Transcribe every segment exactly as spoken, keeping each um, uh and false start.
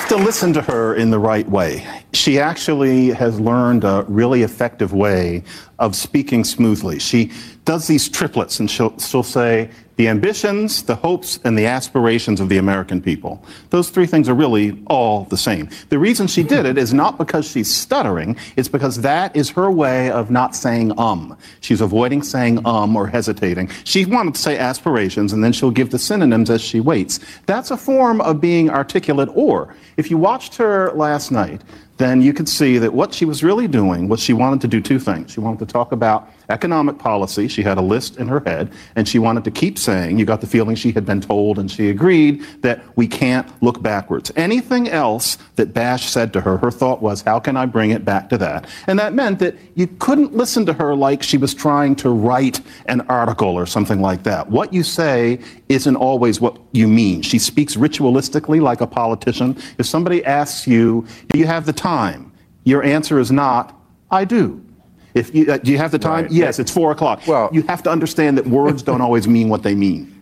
to listen to her in the right way. She actually has learned a really effective way of speaking smoothly. She does these triplets, and she'll, she'll say, the ambitions, the hopes, and the aspirations of the American people. Those three things are really all the same. The reason she did it is not because she's stuttering, it's because that is her way of not saying um. She's avoiding saying um or hesitating. She wanted to say aspirations, and then she'll give the synonyms as she waits. That's a form of being articulate. Or, if you watched her last night, then you could see that what she was really doing was she wanted to do two things. She wanted to talk about economic policy. She had a list in her head, and she wanted to keep saying, you got the feeling she had been told and she agreed, that we can't look backwards. Anything else that Bash said to her, her thought was, how can I bring it back to that? And that meant that you couldn't listen to her like she was trying to write an article or something like that. What you say isn't always what you mean. She speaks ritualistically like a politician. If somebody asks you, do you have the time? Your answer is not, I do. If you, uh, do you have the time? Right. Yes, it's four o'clock. Well, you have to understand that words don't always mean what they mean.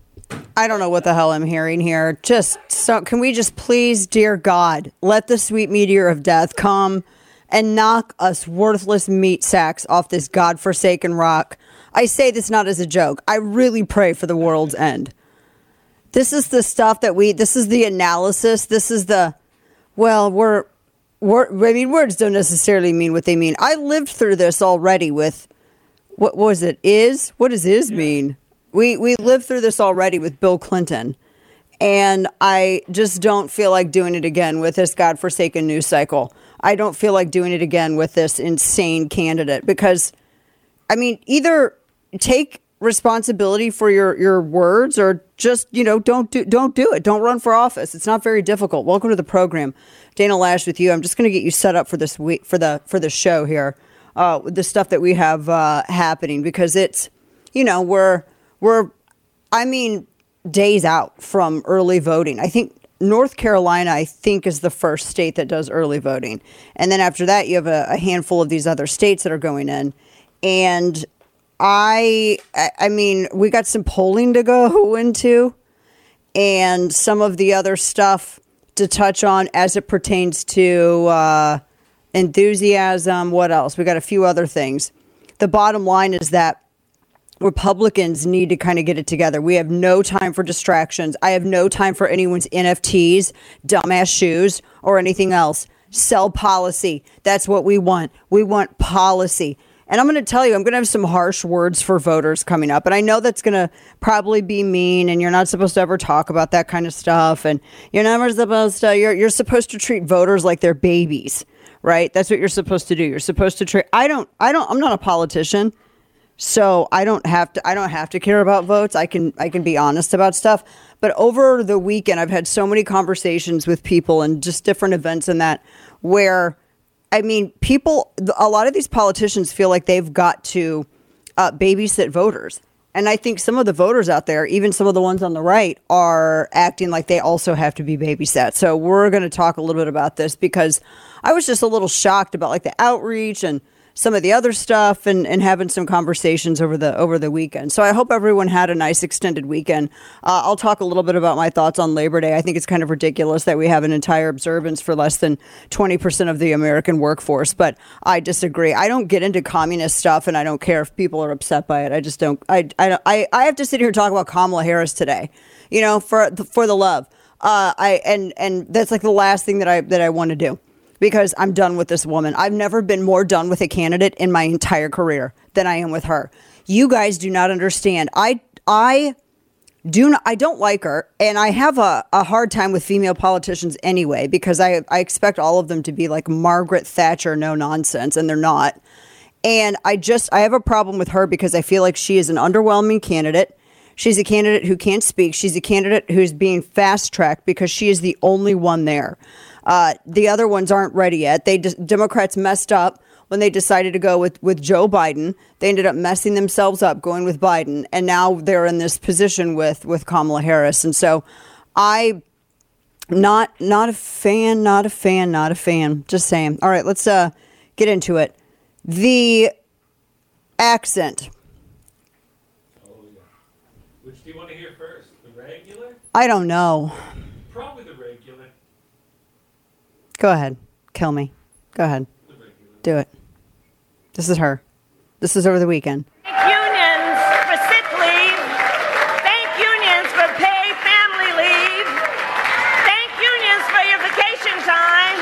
I don't know what the hell I'm hearing here. Just so, can we just please, dear God, let the sweet meteor of death come and knock us worthless meat sacks off this godforsaken rock. I say this not as a joke. I really pray for the world's end. This is the stuff that we, this is the analysis. This is the, well, we're, we're, I mean, words don't necessarily mean what they mean. I lived through this already with, what was it, is? What does is mean? We, we lived through this already with Bill Clinton. And I just don't feel like doing it again with this godforsaken news cycle. I don't feel like doing it again with this insane candidate because, I mean, either take responsibility for your, your words or just, you know, don't do, don't do it. Don't run for office. It's not very difficult. Welcome to the program. Dana Lash with you. I'm just going to get you set up for this week, for the, for the show here, uh, with the stuff that we have, uh, happening because it's, you know, we're, we're, I mean, days out from early voting. I think North Carolina, I think, is the first state that does early voting. And then after that, you have a, a handful of these other states that are going in. And I, I mean, we got some polling to go into and some of the other stuff to touch on as it pertains to uh, enthusiasm. What else? We got a few other things. The bottom line is that Republicans need to kind of get it together. We have no time for distractions. I have no time for anyone's N F Ts, dumbass shoes, or anything else. Sell policy. That's what we want. We want policy. And I'm going to tell you, I'm going to have some harsh words for voters coming up. And I know that's going to probably be mean, and you're not supposed to ever talk about that kind of stuff. And you're never supposed to, you're, you're supposed to treat voters like they're babies, right? That's what you're supposed to do. You're supposed to treat, I don't, I don't, I'm not a politician. So I don't have to, I don't have to care about votes. I can, I can be honest about stuff. But over the weekend, I've had so many conversations with people and just different events and that where, I mean, people, a lot of these politicians feel like they've got to uh, babysit voters. And I think some of the voters out there, even some of the ones on the right, are acting like they also have to be babysat. So we're going to talk a little bit about this because I was just a little shocked about like the outreach and some of the other stuff and, and having some conversations over the over the weekend. So I hope everyone had a nice extended weekend. Uh, I'll talk a little bit about my thoughts on Labor Day. I think it's kind of ridiculous that we have an entire observance for less than twenty percent of the American workforce, but I disagree. I don't get into communist stuff, and I don't care if people are upset by it. I just don't. I I I, I have to sit here and talk about Kamala Harris today, you know, for for the love. Uh, I and and that's like the last thing that I that I want to do. Because I'm done with this woman. I've never been more done with a candidate in my entire career than I am with her. You guys do not understand. I I do not, I don't like her, and I have a, a hard time with female politicians anyway because I I expect all of them to be like Margaret Thatcher, no nonsense, and they're not. And I just I have a problem with her because I feel like she is an underwhelming candidate. She's a candidate who can't speak. She's a candidate who's being fast-tracked because she is the only one there. Uh, the other ones aren't ready yet. They just, Democrats messed up when they decided to go with, with Joe Biden. They ended up messing themselves up going with Biden. And now they're in this position with, with Kamala Harris. And so I not not a fan, not a fan, not a fan. Just saying. All right, let's uh, get into it. The accent. Oh, yeah. Which do you want to hear first? The regular? I don't know. Probably the regular. Go ahead. Kill me. Go ahead. Do it. This is her. This is over the weekend. Thank unions for sick leave. Thank unions for paid family leave. Thank unions for your vacation time.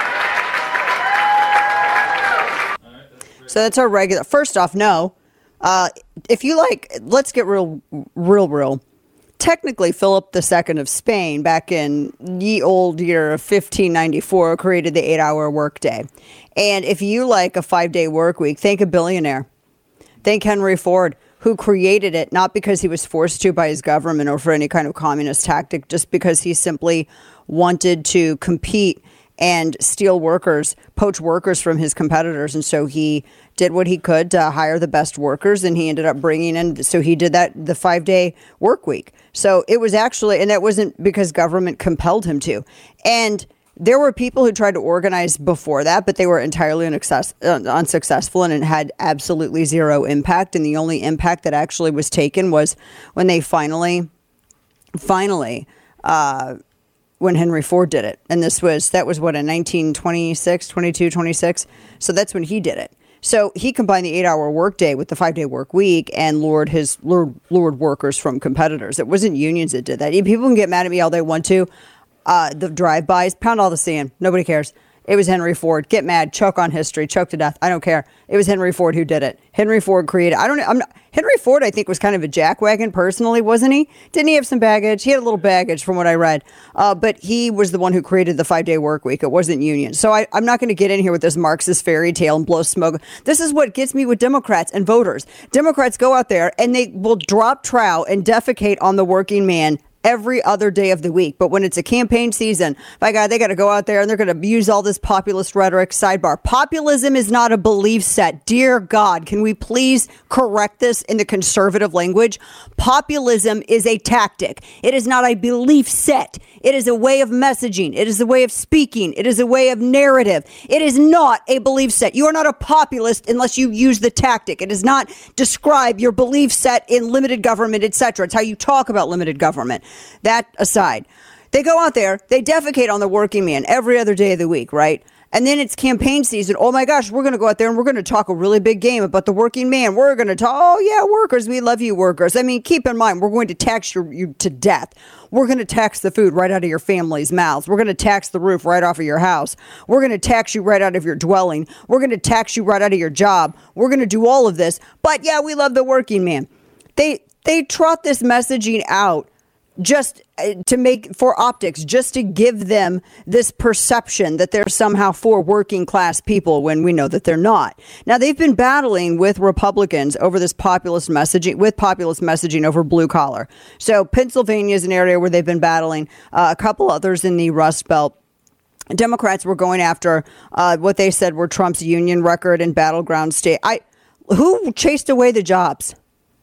So that's our regular. First off, no. Uh, if you like, let's get real, real, real. Technically, Philip the Second of Spain, back in ye old year of fifteen ninety-four, created the eight-hour workday. And if you like a five-day work week, thank a billionaire. Thank Henry Ford, who created it, not because he was forced to by his government or for any kind of communist tactic, just because he simply wanted to compete and steal workers, poach workers from his competitors. And so he did what he could to hire the best workers, and he ended up bringing in, so he did that, the five-day work week. So it was actually, and that wasn't because government compelled him to. And there were people who tried to organize before that, but they were entirely unaccess- uh, unsuccessful, and it had absolutely zero impact. And the only impact that actually was taken was when they finally, finally, uh, when Henry Ford did it. And this was, that was what, in nineteen twenty-six, twenty-two, twenty-six. So that's when he did it. So he combined the eight-hour workday with the five-day work week and lured his lured, lured workers from competitors. It wasn't unions that did that. People can get mad at me all they want to. Uh, the drive-bys, pound all the sand. Nobody cares. It was Henry Ford. Get mad, choke on history, choke to death. I don't care. It was Henry Ford who did it. Henry Ford created. I don't know. I'm not, Henry Ford, I think, was kind of a jackwagon personally, wasn't he? Didn't he have some baggage? He had a little baggage from what I read. Uh, but he was the one who created the five-day work week. It wasn't union. So I, I'm not going to get in here with this Marxist fairy tale and blow smoke. This is what gets me with Democrats and voters. Democrats go out there and they will drop trow and defecate on the working man every other day of the week. But when it's a campaign season, by God, they got to go out there and they're going to use all this populist rhetoric. Sidebar. Populism is not a belief set. Dear God, can we please correct this in the conservative language? Populism is a tactic. It is not a belief set. It is a way of messaging. It is a way of speaking. It is a way of narrative. It is not a belief set. You are not a populist unless you use the tactic. It does not describe your belief set in limited government, et cetera. It's how you talk about limited government. That aside, they go out there, they defecate on the working man every other day of the week, right? And then it's campaign season. Oh my gosh, we're going to go out there and we're going to talk a really big game about the working man. We're going to talk, oh yeah, workers, we love you workers. I mean, keep in mind, we're going to tax you, you to death. We're going to tax the food right out of your family's mouths. We're going to tax the roof right off of your house. We're going to tax you right out of your dwelling. We're going to tax you right out of your job. We're going to do all of this. But yeah, we love the working man. They, they trot this messaging out just to make, for optics, just to give them this perception that they're somehow for working class people when we know that they're not. Now, they've been battling with Republicans over this populist messaging, with populist messaging over blue collar. So Pennsylvania is an area where they've been battling. Uh, a couple others in the Rust Belt. Democrats were going after uh, what they said were Trump's union record in battleground state. I, who chased away the jobs?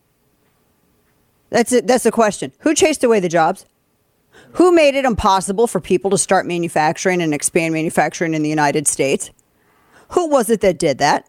That's it. That's the question. Who chased away the jobs? Who made it impossible for people to start manufacturing and expand manufacturing in the United States? Who was it that did that?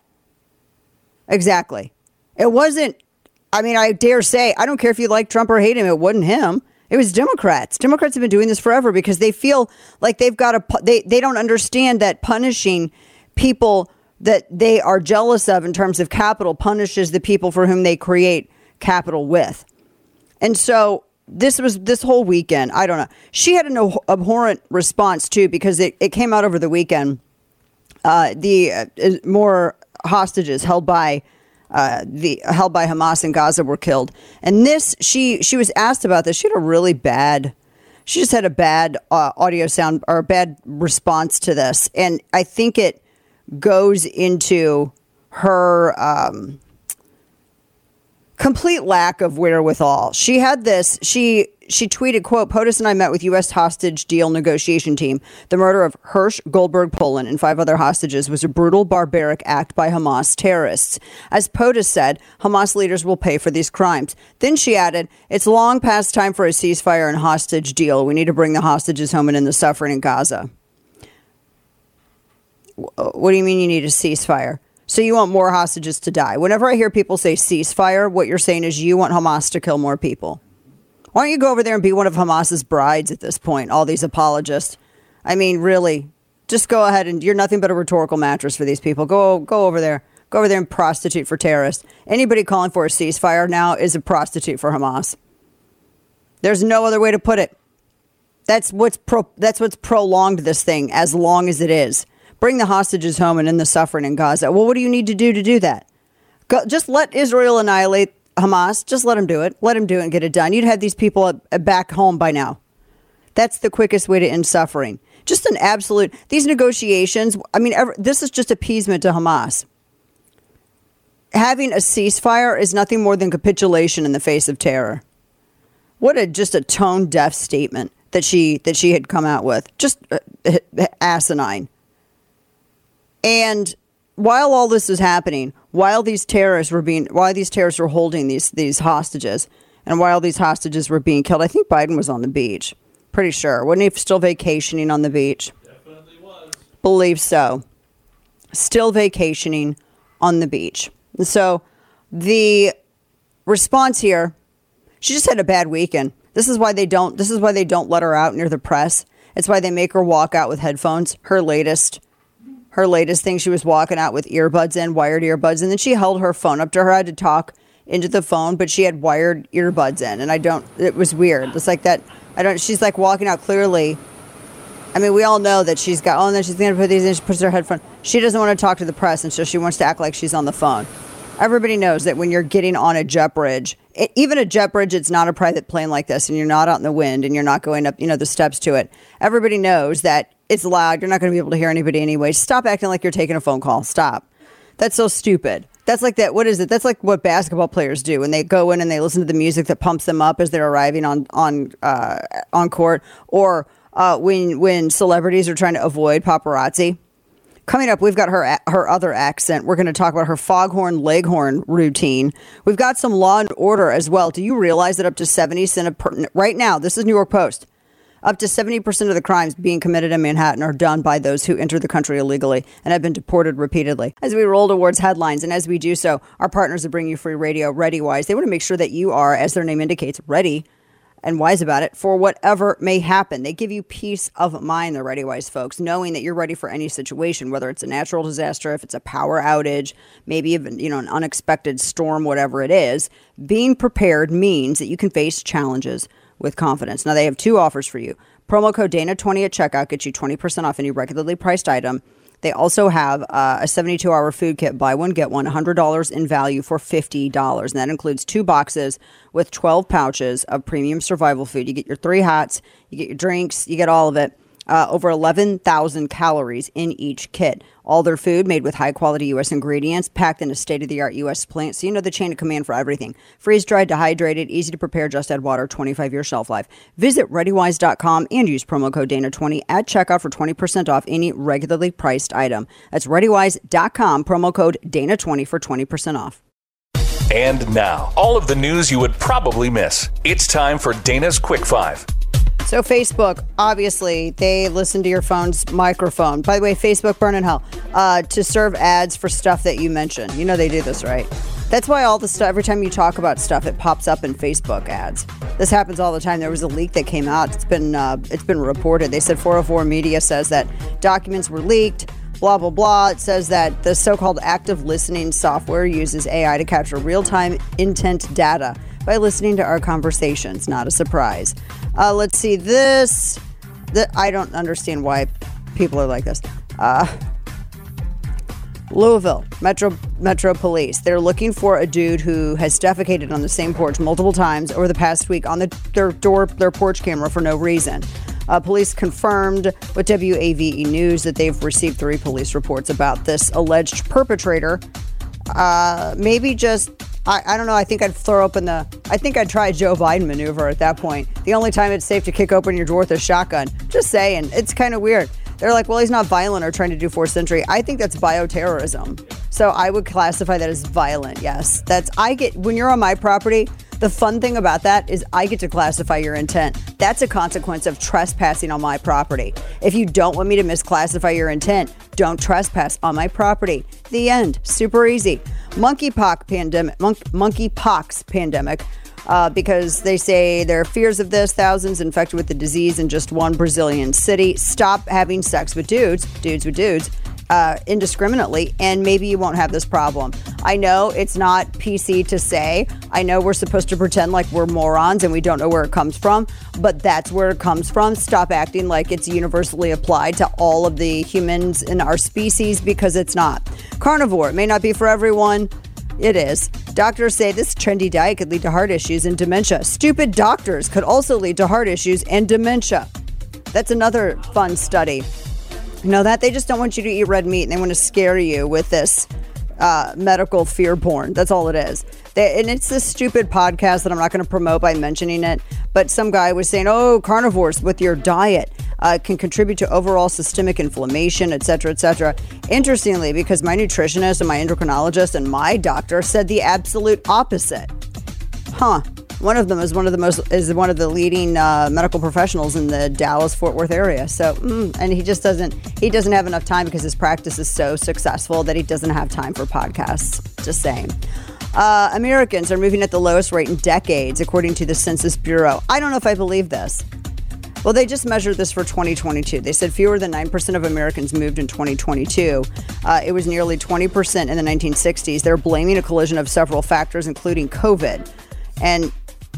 Exactly. It wasn't, I mean, I dare say, I don't care if you like Trump or hate him, it wasn't him. It was Democrats. Democrats have been doing this forever because they feel like they've got to, they, they don't understand that punishing people that they are jealous of in terms of capital punishes the people for whom they create capital with. And so this was this whole weekend. I don't know. She had an abhorrent response, too, because it, it came out over the weekend. Uh, the uh, more hostages held by uh, the held by Hamas in Gaza were killed. And this, she she was asked about this. She had a really bad. She just had a bad uh, audio sound or a bad response to this. And I think it goes into her Um, complete lack of wherewithal. She had this, she she tweeted, quote, POTUS and I met with U S hostage deal negotiation team. The murder of Hirsch, Goldberg, Poland, and five other hostages was a brutal, barbaric act by Hamas terrorists. As POTUS said, Hamas leaders will pay for these crimes. Then she added, it's long past time for a ceasefire and hostage deal. We need to bring the hostages home and end the suffering in Gaza. What do you mean you need a ceasefire? So you want more hostages to die. Whenever I hear people say ceasefire, what you're saying is you want Hamas to kill more people. Why don't you go over there and be one of Hamas's brides at this point, all these apologists? I mean, really, Just go ahead and you're nothing but a rhetorical mattress for these people. Go go over there. Go over there and prostitute for terrorists. Anybody calling for a ceasefire now is a prostitute for Hamas. There's no other way to put it. That's what's pro, that's what's prolonged this thing as long as it is. Bring the hostages home and end the suffering in Gaza. Well, what do you need to do to do that? Go, just let Israel annihilate Hamas. Just let them do it. Let them do it and get it done. You'd have these people at, at back home by now. That's the quickest way to end suffering. Just an absolute, these negotiations, I mean, ever, this is just appeasement to Hamas. Having a ceasefire is nothing more than capitulation in the face of terror. What a, just a tone-deaf statement that she, that she had come out with. Just uh, asinine. And while all this was happening, while these terrorists were being, while these terrorists were holding these, these hostages, and while these hostages were being killed, I think Biden was on the beach. Pretty sure. Wasn't he still vacationing on the beach? Definitely was. Believe so. Still vacationing on the beach. And so the response here, she just had a bad weekend. This is why they don't, this is why they don't let her out near the press. It's why they make her walk out with headphones. Her latest, her latest thing, she was walking out with earbuds in, wired earbuds. And then she held her phone up to her. I had to talk into the phone, but she had wired earbuds in. And I don't, it was weird. It's like that. I don't, she's like walking out clearly. I mean, we all know that she's got, oh, and then she's going to put these in, she puts her headphone. She doesn't want to talk to the press, and so she wants to act like she's on the phone. Everybody knows that when you're getting on a jet bridge, it, even a jet bridge, it's not a private plane like this, and you're not out in the wind, and you're not going up, you know, the steps to it. Everybody knows that it's loud. You're not going to be able to hear anybody anyway. Stop acting like you're taking a phone call. Stop. That's so stupid. That's like that. What is it? That's like what basketball players do when they go in and they listen to the music that pumps them up as they're arriving on on uh, on court, or uh, when when celebrities are trying to avoid paparazzi. Coming up, we've got her her other accent. We're going to talk about her foghorn leghorn routine. We've got some Law and Order as well. Do you realize that up to seventy percent of, right now, this is New York Post, up to seventy percent of the crimes being committed in Manhattan are done by those who enter the country illegally and have been deported repeatedly. As we roll towards headlines, and as we do so, our partners that bring you free radio, ReadyWise, they want to make sure that you are, as their name indicates, ready and wise about it for whatever may happen. They give you peace of mind, the ReadyWise folks, knowing that you're ready for any situation, whether it's a natural disaster, if it's a power outage, maybe even, you know, an unexpected storm, whatever it is. Being prepared means that you can face challenges with confidence. Now, they have two offers for you. Promo code Dana twenty at checkout gets you twenty percent off any regularly priced item. They also have uh, a seventy-two hour food kit, buy one, get one, one hundred dollars in value for fifty dollars. And that includes two boxes with twelve pouches of premium survival food. You get your three hots, you get your drinks, you get all of it. Uh, over eleven thousand calories in each kit. All their food made with high-quality U S ingredients, packed in a state-of-the-art U S plant, so you know the chain of command for everything. Freeze-dried, dehydrated, easy to prepare, just add water, twenty-five year shelf life. Visit ReadyWise dot com and use promo code Dana twenty at checkout for twenty percent off any regularly priced item. That's ReadyWise dot com, promo code Dana twenty for twenty percent off. And now, all of the news you would probably miss. It's time for Dana's Quick Five. So Facebook, obviously, they listen to your phone's microphone. By the way, Facebook, burn in hell, uh, to serve ads for stuff that you mention. You know they do this, right? That's why all the stuff, every time you talk about stuff, it pops up in Facebook ads. This happens all the time. There was a leak that came out. It's been uh, it's been reported. They said four oh four Media says that documents were leaked. Blah, blah, blah. It says that the so-called active listening software uses A I to capture real-time intent data by listening to our conversations. Not a surprise. Uh, let's see this. The, I don't understand why people are like this. Uh, Louisville Metro Metro Police. They're looking for a dude who has defecated on the same porch multiple times over the past week on the, their door, their porch camera for no reason. Uh, police confirmed with W A V E News that they've received three police reports about this alleged perpetrator. Uh, maybe just, I, I don't know, I think I'd throw open the, I think I'd try a Joe Biden maneuver at that point. The only time it's safe to kick open your door with a shotgun. Just saying, it's kind of weird. They're like, well, he's not violent or trying to do forced entry. I think that's bioterrorism. So I would classify that as violent, yes. That's, I get, when you're on my property, the fun thing about that is I get to classify your intent. That's a consequence of trespassing on my property. If you don't want me to misclassify your intent, don't trespass on my property. The end. Super easy. Monkeypox pandemic. Monk, monkeypox pandemic. Uh, because they say there are fears of this, thousands infected with the disease in just one Brazilian city. Stop having sex with dudes, dudes with dudes, uh, indiscriminately, and maybe you won't have this problem. I know it's not P C to say. I know we're supposed to pretend like we're morons and we don't know where it comes from, but that's where it comes from. Stop acting like it's universally applied to all of the humans in our species, because it's not. Carnivore, it may not be for everyone. It is. Doctors say this trendy diet could lead to heart issues and dementia. Stupid doctors could also lead to heart issues and dementia. That's another fun study. You know that? They just don't want you to eat red meat, and they want to scare you with this uh, medical fear porn. That's all it is. They, and it's this stupid podcast that I'm not going to promote by mentioning it, but some guy was saying, oh, carnivores with your diet uh, can contribute to overall systemic inflammation, et cetera, et cetera. Interestingly, because my nutritionist and my endocrinologist and my doctor said the absolute opposite. Huh. One of them is one of the most is one of the leading uh, medical professionals in the Dallas-Fort Worth area. So, mm, and he just doesn't he doesn't have enough time because his practice is so successful that he doesn't have time for podcasts. Just saying. Uh, Americans are moving at the lowest rate in decades, according to the Census Bureau. I don't know if I believe this. Well, they just measured this for twenty twenty-two. They said fewer than nine percent of Americans moved in twenty twenty-two. Uh, it was nearly twenty percent in the nineteen sixties. They're blaming a collision of several factors, including COVID. And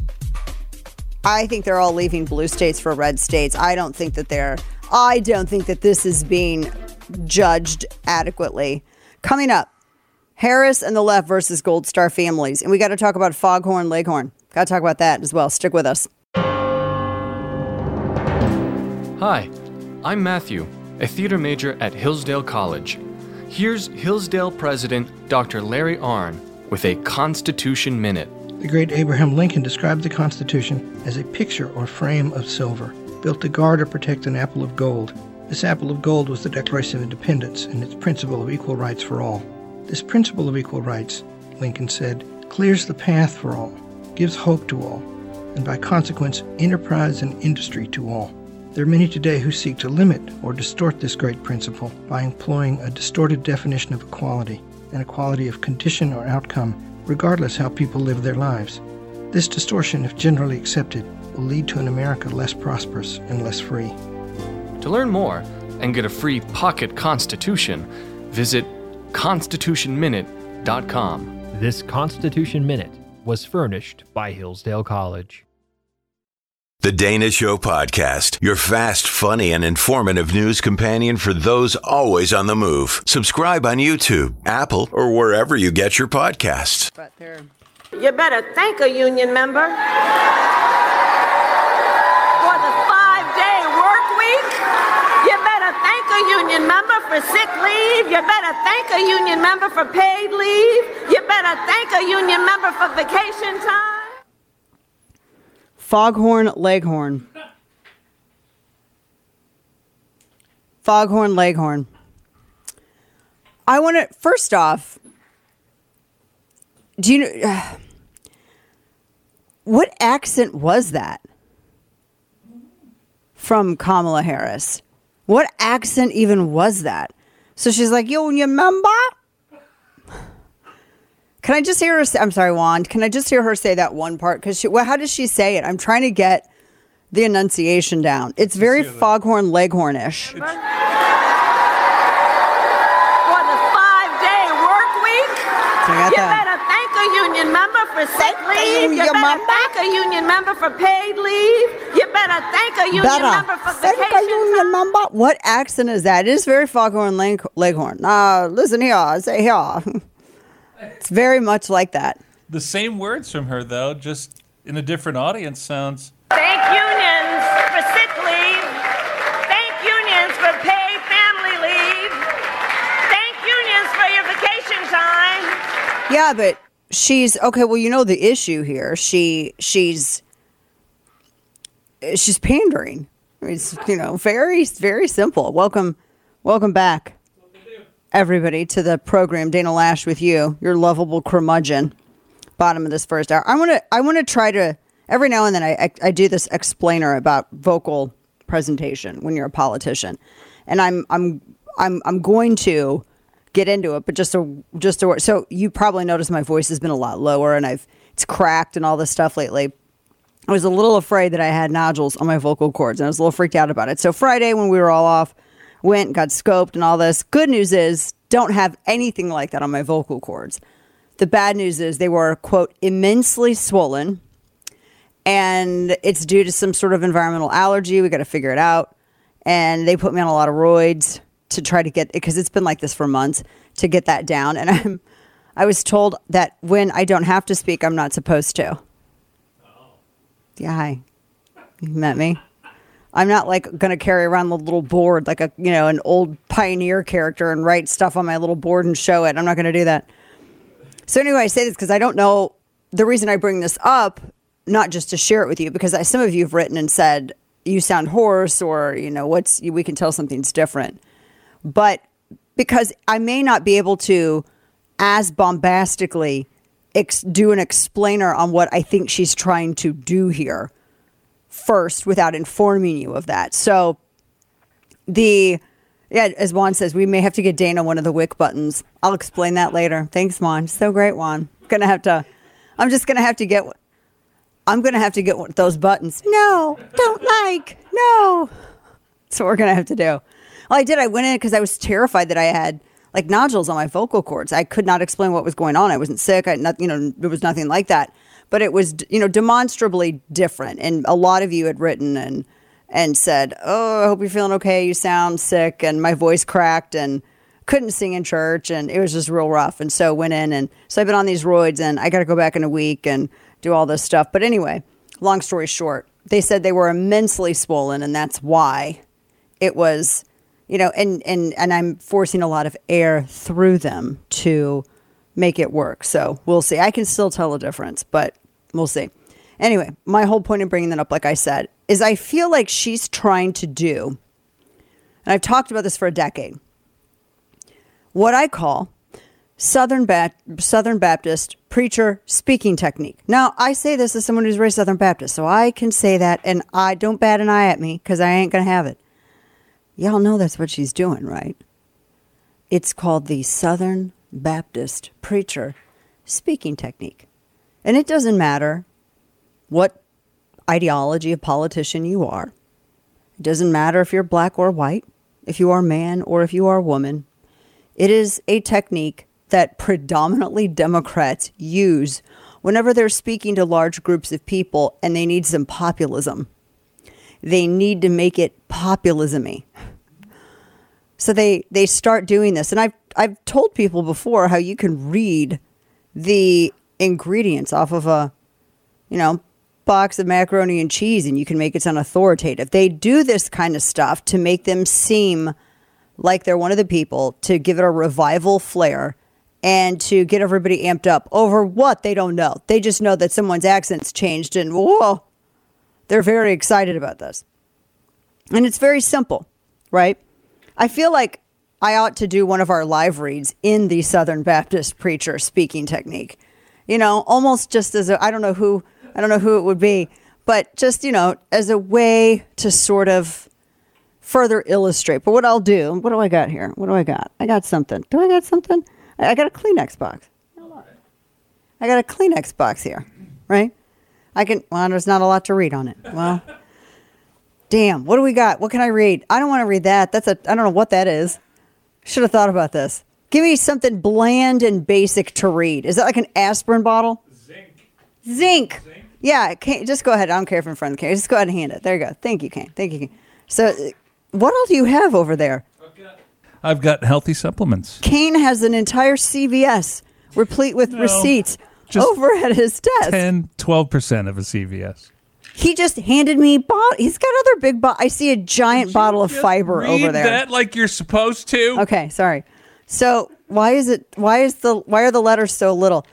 I think they're all leaving blue states for red states. I don't think that they're, I don't think that this is being judged adequately. Coming up, Harris and the left versus Gold Star families. And we got to talk about Foghorn Leghorn. Got to talk about that as well. Stick with us. Hi, I'm Matthew, a theater major at Hillsdale College. Here's Hillsdale President Doctor Larry Arnn with a Constitution Minute. The great Abraham Lincoln described the Constitution as a picture or frame of silver, built to guard or protect an apple of gold. This apple of gold was the Declaration of Independence and its principle of equal rights for all. This principle of equal rights, Lincoln said, clears the path for all, gives hope to all, and by consequence, enterprise and industry to all. There are many today who seek to limit or distort this great principle by employing a distorted definition of equality, an equality of condition or outcome, regardless how people live their lives. This distortion, if generally accepted, will lead to an America less prosperous and less free. To learn more and get a free pocket Constitution, visit constitution minute dot com. This Constitution Minute was furnished by Hillsdale College. The Dana Show Podcast, your fast, funny, and informative news companion for those always on the move. Subscribe on YouTube, Apple, or wherever you get your podcasts. But they're... You better thank a union member for the five-day work week. You better thank a union member for sick leave. You better thank a union member for paid leave. You better thank a union member for vacation time. Foghorn Leghorn. Foghorn Leghorn. I want to, first off, do you know, uh, what accent was that from Kamala Harris? What accent even was that? So she's like, yo, you remember? Can I just hear her say, I'm sorry, Wand, can I just hear her say that one part? Because well, how does she say it? I'm trying to get the enunciation down. It's very Foghorn Leghorn-ish. For the five-day work week, you better thank a union member for sick leave. You better thank a union member for paid leave. You better thank a union member for vacation time. Thank a union member. What accent is that? It is very Foghorn Leghorn. Uh, listen here, say here. It's very much like that. The same words from her, though, just in a different audience sounds. Thank unions for sick leave. Thank unions for paid family leave. Thank unions for your vacation time. Yeah, but she's okay. Well, you know the issue here. She she's she's pandering. It's you know very very simple. Welcome, welcome back, everybody, to the program. Dana Lash with you, your lovable curmudgeon. Bottom of this first hour. I want to. I want to try to every now and then. I, I I do this explainer about vocal presentation when you're a politician, and I'm I'm I'm I'm going to get into it. But just to just to so you probably noticed my voice has been a lot lower, and I've it's cracked and all this stuff lately. I was a little afraid that I had nodules on my vocal cords, and I was a little freaked out about it. So Friday, when we were all off, went, got scoped and all this. Good news is, don't have anything like that on my vocal cords. The bad news is they were, quote, immensely swollen, and it's due to some sort of environmental allergy. We got to figure it out. And they put me on a lot of roids to try to get, because it's been like this for months, to get that down. And I'm, I was told that when I don't have to speak, I'm not supposed to. Yeah, hi. You met me. I'm not like going to carry around the little board like a, you know, an old pioneer character and write stuff on my little board and show it. I'm not going to do that. So anyway, I say this because I don't know the reason I bring this up, not just to share it with you, because I, some of you have written and said, you sound hoarse, or, you know, what's, we can tell something's different. But because I may not be able to as bombastically ex- do an explainer on what I think she's trying to do here first without informing you of that. So the, yeah, as Juan says, we may have to get Dana one of the Wick buttons. I'll explain that later. Thanks, Juan. So great, Juan. Gonna have to, I'm just going to have to get I'm going to have to get those buttons. No, don't like, no. That's what we're going to have to do. Well, I did. I went in because I was terrified that I had like nodules on my vocal cords. I could not explain what was going on. I wasn't sick. I not, you know, there was nothing like that. But it was, you know, demonstrably different. And a lot of you had written and and said, oh, I hope you're feeling okay. You sound sick. And my voice cracked and couldn't sing in church. And it was just real rough. And so went in. And so I've been on these roids, and I got to go back in a week and do all this stuff. But anyway, long story short, they said they were immensely swollen, and that's why it was, you know, and, and, and I'm forcing a lot of air through them to make it work. So we'll see. I can still tell a difference, but we'll see. Anyway, my whole point in bringing that up, like I said, is I feel like she's trying to do, and I've talked about this for a decade, what I call Southern, ba- Southern Baptist preacher speaking technique. Now, I say this as someone who's raised Southern Baptist, so I can say that, and I don't bat an eye at me because I ain't going to have it. Y'all know that's what she's doing, right? It's called the Southern Baptist preacher speaking technique. And it doesn't matter what ideology of politician you are. It doesn't matter if you're black or white, if you are man or if you are woman. It is a technique that predominantly Democrats use whenever they're speaking to large groups of people and they need some populism. They need to make it populism-y. So they, they start doing this. And I've, I've told people before how you can read the ingredients off of a, you know, box of macaroni and cheese, and you can make it sound authoritative. They do this kind of stuff to make them seem like they're one of the people, to give it a revival flair, and to get everybody amped up over what they don't know. They just know that someone's accent's changed, and whoa, they're very excited about this. And it's very simple, right? I feel like I ought to do one of our live reads in the Southern Baptist preacher speaking technique. You know, almost just as a, I don't know who, I don't know who it would be, but just, you know, as a way to sort of further illustrate. But what I'll do, what do I got here? What do I got? I got something. Do I got something? I got a Kleenex box. I got a Kleenex box here, right? I can, well, there's not a lot to read on it. Well, damn, what do we got? What can I read? I don't want to read that. That's a, I don't know what that is. Should have thought about this. Give me something bland and basic to read. Is that like an aspirin bottle? Zinc. Zinc. Zinc? Yeah, Kane, just go ahead. I don't care if I'm in front of the camera. Just go ahead and hand it. There you go. Thank you, Kane. Thank you, Kane. So, what all do you have over there? I've got healthy supplements. Kane has an entire C V S replete with No, receipts just over at his desk. ten, twelve percent of a C V S. He just handed me, bo- he's got other big, bo- I see a giant bottle of fiber Read over there. that like you're supposed to. Okay, sorry. So why is it, why is the, why are the letters so little?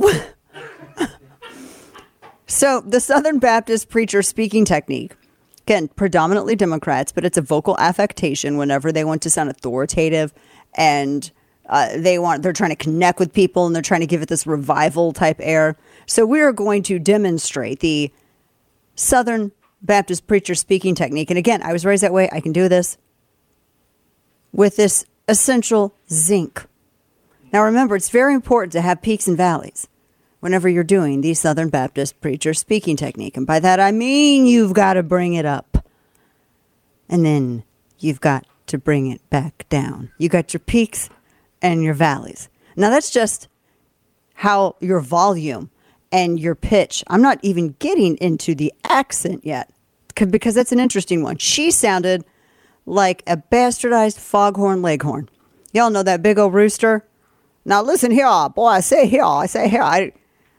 So the Southern Baptist preacher speaking technique, again, predominantly Democrats, but it's a vocal affectation whenever they want to sound authoritative, and uh, they want, they're trying to connect with people, and they're trying to give it this revival type air. So we are going to demonstrate the Southern Baptist preacher speaking technique. And again, I was raised that way. I can do this with this essential zinc. Now remember, it's very important to have peaks and valleys. whenever you're doing the Southern Baptist preacher speaking technique. And by that, I mean you've got to bring it up. And then you've got to bring it back down. You got your peaks and your valleys. Now, that's just how your volume and your pitch. I'm not even getting into the accent yet, because that's an interesting one. She sounded like a bastardized foghorn leghorn. Y'all know that big old rooster? Now listen here, boy, I say here, I say here. I...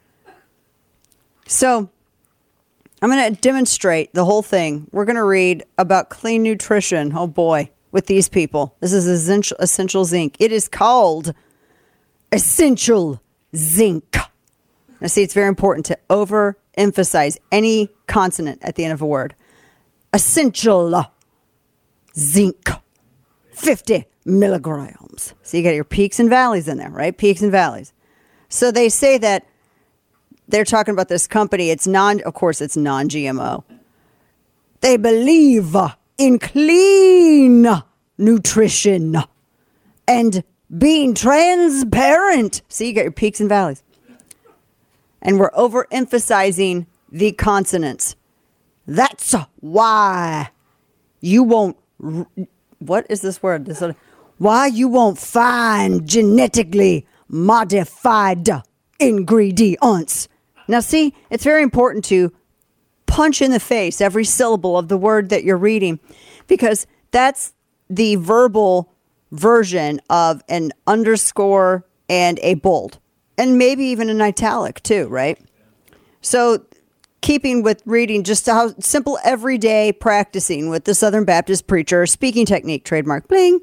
So I'm going to demonstrate the whole thing. We're going to read about clean nutrition. Oh boy, with these people. This is essential, essential zinc. It is called essential zinc. Now see, it's very important to overemphasize any consonant at the end of a word. Essential zinc, fifty milligrams. So you got your peaks and valleys in there, right? Peaks and valleys. So they say that they're talking about this company. It's non, of course, it's non-G M O. They believe in clean nutrition and being transparent. See, you got your peaks and valleys. And we're overemphasizing the consonants. That's why you won't, what is this word? This sort of, why you won't find genetically modified ingredients. Now see, it's very important to punch in the face every syllable of the word that you're reading, because that's the verbal version of an underscore and a bold, and maybe even an italic too, right? So keeping with reading, just how simple everyday practicing with the Southern Baptist preacher speaking technique, trademark bling.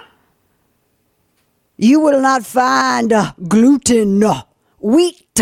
You will not find uh, gluten, uh, wheat,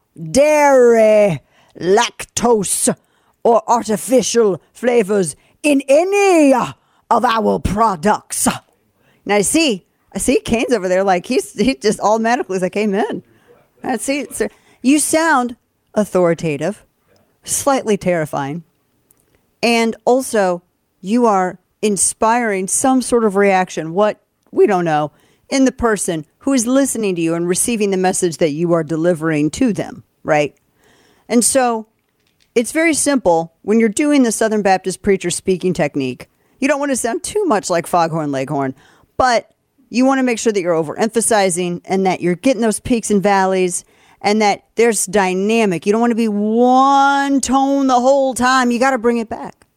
dairy, lactose, or artificial flavors in any uh, of our products. Now, I see, I see Kane's over there like he's he just automatically is like, amen. I see, sir, you sound authoritative, slightly terrifying, and also you are inspiring some sort of reaction, what we don't know, in the person who is listening to you and receiving the message that you are delivering to them, right? And so it's very simple. When you're doing the Southern Baptist preacher speaking technique, you don't want to sound too much like foghorn leghorn, but you want to make sure that you're overemphasizing and that you're getting those peaks and valleys and that there's dynamic. You don't want to be one tone the whole time. You got to bring it back.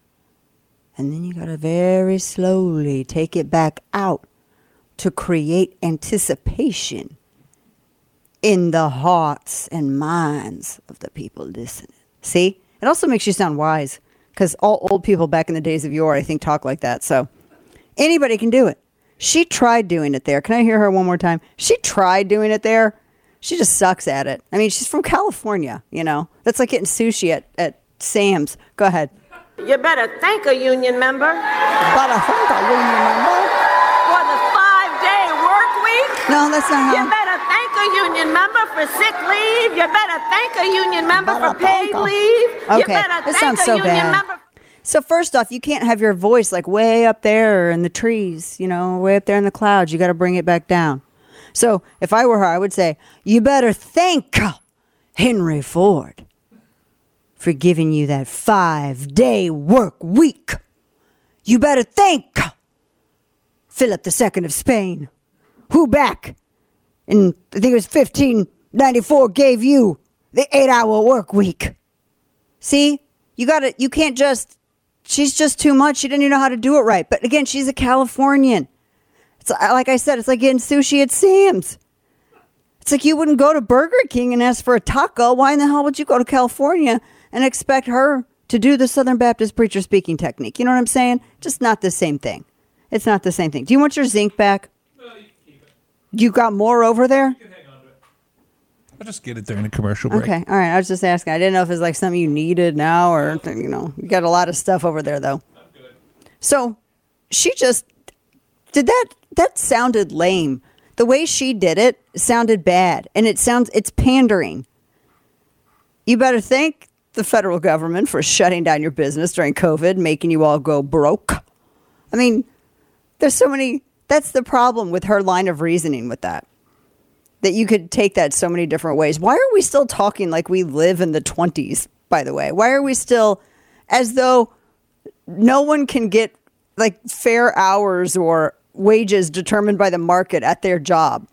And then you got to very slowly take it back out to create anticipation in the hearts and minds of the people listening. See? It also makes you sound wise, because all old people back in the days of yore, I think, talk like that. So anybody can do it. She tried doing it there. Can I hear her one more time? She tried doing it there. She just sucks at it. I mean, she's from California, you know. That's like getting sushi at, at Sam's. Go ahead. You better thank a union member. Better thank a union member. For the five-day work week. No, that's not how. You better thank a union member for sick leave. You better thank a union member for paid leave. Okay, you better this thank sounds a so union bad. member. So first off, you can't have your voice like way up there in the trees, you know, way up there in the clouds. You got to bring it back down. So if I were her, I would say, you better thank Henry Ford for giving you that five-day work week. You better thank Philip the Second of Spain, who back in, I think it was fifteen ninety-four, gave you the eight-hour work week. See, you got to, you can't just, she's just too much. She didn't even know how to do it right. But again, she's a Californian. It's like I said, it's like getting sushi at Sam's. It's like you wouldn't go to Burger King and ask for a taco. Why in the hell would you go to California and expect her to do the Southern Baptist preacher speaking technique? You know what I'm saying? Just not the same thing. It's not the same thing. Do you want your zinc back? No, you can keep it. You got more over there? You can hang on to it. I'll just get it during the commercial break. Okay, all right. I was just asking. I didn't know if it's like something you needed now or, you know, you got a lot of stuff over there, though. I'm good. So she just did that. That sounded lame. The way she did it sounded bad. And it sounds, it's pandering. You better thank the federal government for shutting down your business during COVID, making you all go broke. I mean, there's so many, that's the problem with her line of reasoning with that. that you could take that so many different ways. Why are we still talking like we live in the twenties, by the way? Why are we still as though no one can get like fair hours or wages determined by the market at their job?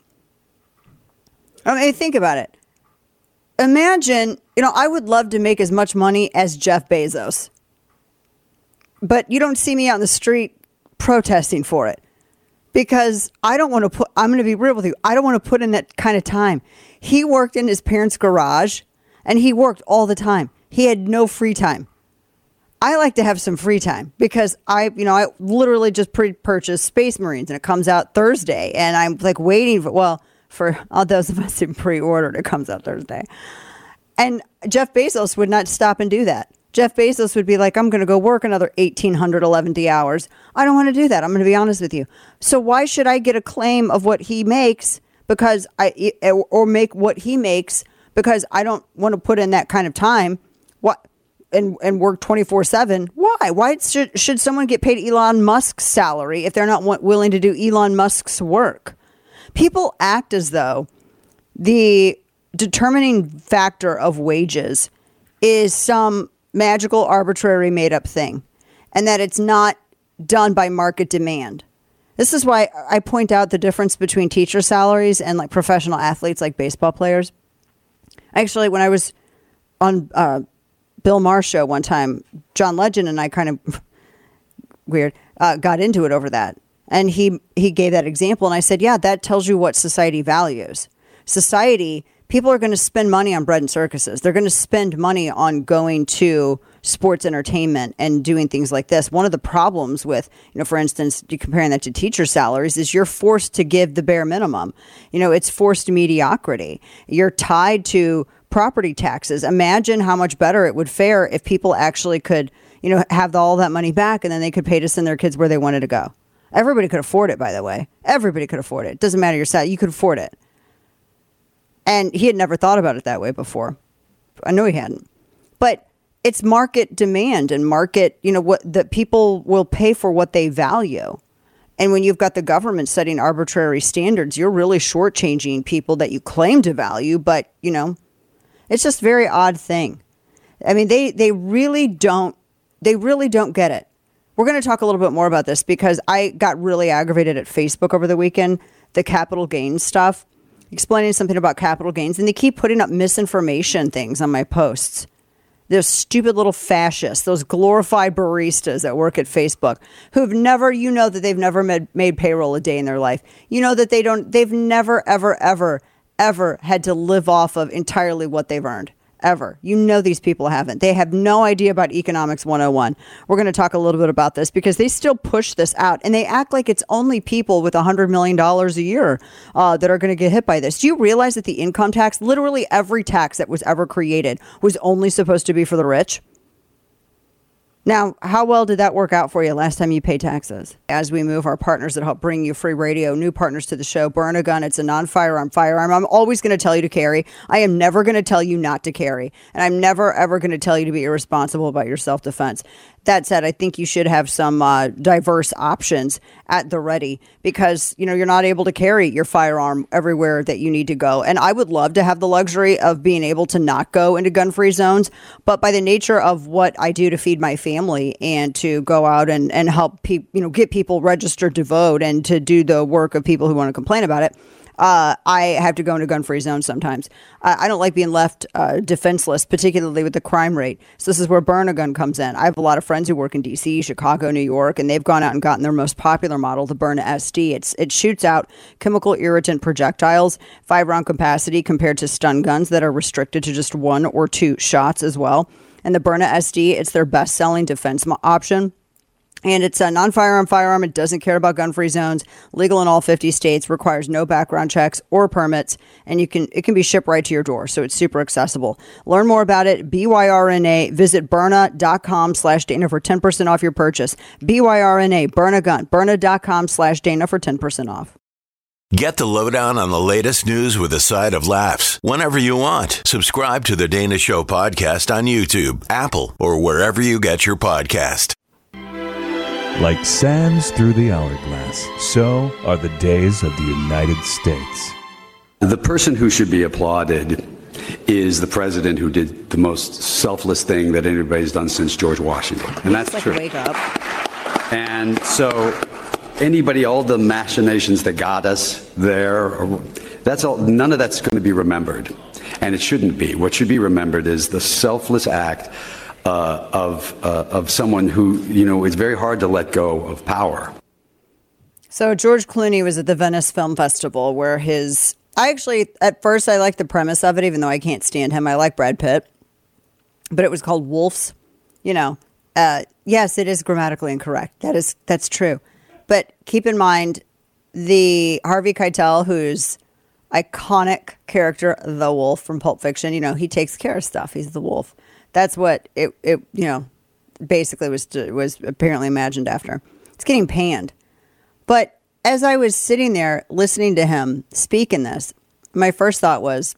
I mean, think about it. Imagine, you know, I would love to make as much money as Jeff Bezos, but you don't see me out in the street protesting for it because I don't want to put, I'm going to be real with you. I don't want to put in that kind of time. He worked in his parents' garage and he worked all the time. He had no free time. I like to have some free time because I, you know, I literally just pre-purchased Space Marines and it comes out Thursday and I'm like waiting for, well, for all those of us who pre-ordered, it comes out Thursday. And Jeff Bezos would not stop and do that. Jeff Bezos would be like, I'm going to go work another eighteen eleven hours. I don't want to do that. I'm going to be honest with you. So why should I get a claim of what he makes because I, or make what he makes because I don't want to put in that kind of time? What? And, and work twenty-four seven. Why? Why should, should someone get paid Elon Musk's salary if they're not w- willing to do Elon Musk's work? People act as though the determining factor of wages is some magical, arbitrary, made-up thing, and that it's not done by market demand. This is why I point out the difference between teacher salaries and like professional athletes like baseball players. Actually, when I was on uh, Bill Maher's show one time, John Legend and I kind of weird uh, got into it over that. And he, he gave that example. And I said, yeah, that tells you what society values. Society, people are going to spend money on bread and circuses. They're going to spend money on going to sports entertainment and doing things like this. One of the problems with, you know, for instance, you comparing that to teacher salaries is you're forced to give the bare minimum. You know, it's forced mediocrity. You're tied to property taxes. Imagine how much better it would fare if people actually could, you know, have all that money back and then they could pay to send their kids where they wanted to go. Everybody could afford it, by the way. Everybody could afford it. It doesn't matter your size. You could afford it. And he had never thought about it that way before. I know he hadn't. But it's market demand and market, you know, what that people will pay for what they value. And when you've got the government setting arbitrary standards, you're really shortchanging people that you claim to value. But, you know, it's just a very odd thing. I mean, they, they really don't, they really don't get it. We're going to talk a little bit more about this because I got really aggravated at Facebook over the weekend, the capital gains stuff, explaining something about capital gains. And they keep putting up misinformation things on my posts. Those stupid little fascists, those glorified baristas that work at Facebook who've never, you know, that they've never made, made payroll a day in their life. You know that they don't, they've never, ever, ever, ever had to live off of entirely what they've earned. Ever. You know these people haven't. They have no idea about economics one oh one. We're going to talk a little bit about this because they still push this out and they act like it's only people with one hundred million dollars a year uh, that are going to get hit by this. Do you realize that the income tax, literally every tax that was ever created was only supposed to be for the rich? Now, how well did that work out for you last time you paid taxes? As we move, our partners that help bring you free radio, new partners to the show, Burn a Gun. It's a non-firearm firearm. I'm always going to tell you to carry. I am never going to tell you not to carry. And I'm never, ever going to tell you to be irresponsible about your self-defense. That said, I think you should have some uh, diverse options at the ready because, you know, you're not able to carry your firearm everywhere that you need to go. And I would love to have the luxury of being able to not go into gun-free zones. But by the nature of what I do to feed my family and to go out and, and help people, you know, get people registered to vote and to do the work of people who want to complain about it, Uh, I have to go into gun-free zones sometimes. Uh, I don't like being left uh, defenseless, particularly with the crime rate. So this is where Burn a Gun comes in. I have a lot of friends who work in D C, Chicago, New York, and they've gone out and gotten their most popular model, the Byrna S D. It's it shoots out chemical irritant projectiles, five-round capacity compared to stun guns that are restricted to just one or two shots as well. And the Byrna S D, it's their best-selling defense mo- option. And it's a non-firearm firearm. It doesn't care about gun-free zones. Legal in all fifty states. Requires no background checks or permits. And you can it can be shipped right to your door. So it's super accessible. Learn more about it. B Y R N A. Visit Byrna.com slash Dana for ten percent off your purchase. B Y R N A. Burn a Gun. Byrna.com slash Dana for ten percent off. Get the lowdown on the latest news with a side of laughs whenever you want. Subscribe to the Dana Show podcast on YouTube, Apple, or wherever you get your podcast. Like sands through the hourglass, so are the days of the United States. The person who should be applauded is the president who did the most selfless thing that anybody's done since George Washington. And that's like true. Wake up. And so anybody, all the machinations that got us there, that's all, none of that's going to be remembered. And it shouldn't be. What should be remembered is the selfless act uh, of, uh, of someone who, you know, it's very hard to let go of power. So George Clooney was at the Venice Film Festival where his, I actually, at first I liked the premise of it, even though I can't stand him. I like Brad Pitt. But it was called Wolves. You know, uh, yes, it is grammatically incorrect. That is, that's true. But keep in mind, the Harvey Keitel, who's iconic character, the wolf from Pulp Fiction, you know, he takes care of stuff. He's the wolf. That's what it, it you know, basically was was apparently imagined after. It's getting panned. But as I was sitting there listening to him speak in this, my first thought was,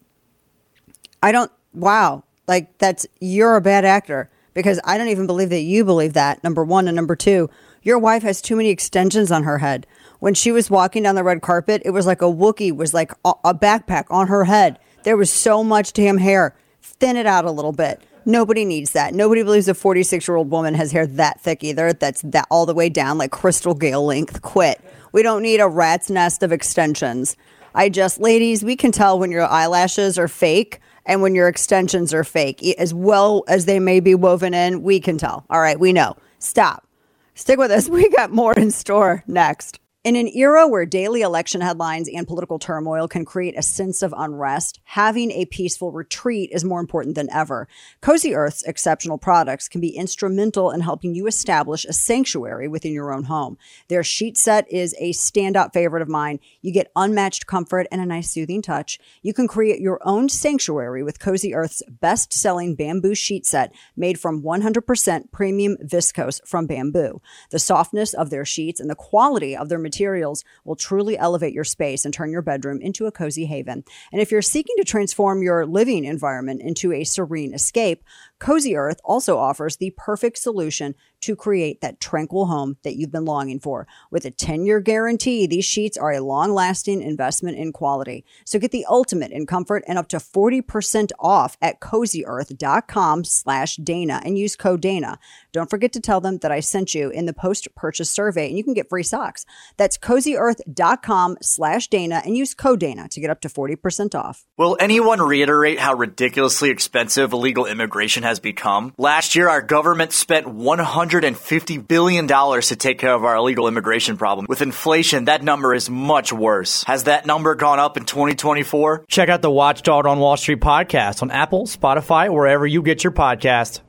I don't, wow, like that's, you're a bad actor because I don't even believe that you believe that, number one. And number two, your wife has too many extensions on her head. When she was walking down the red carpet, it was like a Wookiee was like a, a backpack on her head. There was so much damn hair. Thin it out a little bit. Nobody needs that. Nobody believes a forty-six-year-old woman has hair that thick either. That's that all the way down like Crystal Gale length. Quit. We don't need a rat's nest of extensions. I just, ladies, we can tell when your eyelashes are fake and when your extensions are fake. As well as they may be woven in, we can tell. All right, we know. Stop. Stick with us. We got more in store next. In an era where daily election headlines and political turmoil can create a sense of unrest, having a peaceful retreat is more important than ever. Cozy Earth's exceptional products can be instrumental in helping you establish a sanctuary within your own home. Their sheet set is a standout favorite of mine. You get unmatched comfort and a nice soothing touch. You can create your own sanctuary with Cozy Earth's best-selling bamboo sheet set made from one hundred percent premium viscose from bamboo. The softness of their sheets and the quality of their materials will truly elevate your space and turn your bedroom into a cozy haven. And if you're seeking to transform your living environment into a serene escape, Cozy Earth also offers the perfect solution to create that tranquil home that you've been longing for. With a ten-year guarantee, these sheets are a long-lasting investment in quality. So get the ultimate in comfort and up to forty percent off at CozyEarth.com slash Dana and use code Dana. Don't forget to tell them that I sent you in the post-purchase survey, and you can get free socks. That's CozyEarth.com slash Dana and use code Dana to get up to forty percent off. Will anyone reiterate how ridiculously expensive illegal immigration has become? Last year, our government spent one hundred fifty billion dollars to take care of our illegal immigration problem. With inflation, that number is much worse. Has that number gone up in twenty twenty-four? Check out the Watchdog on Wall Street podcast on Apple, Spotify, or wherever you get your podcast.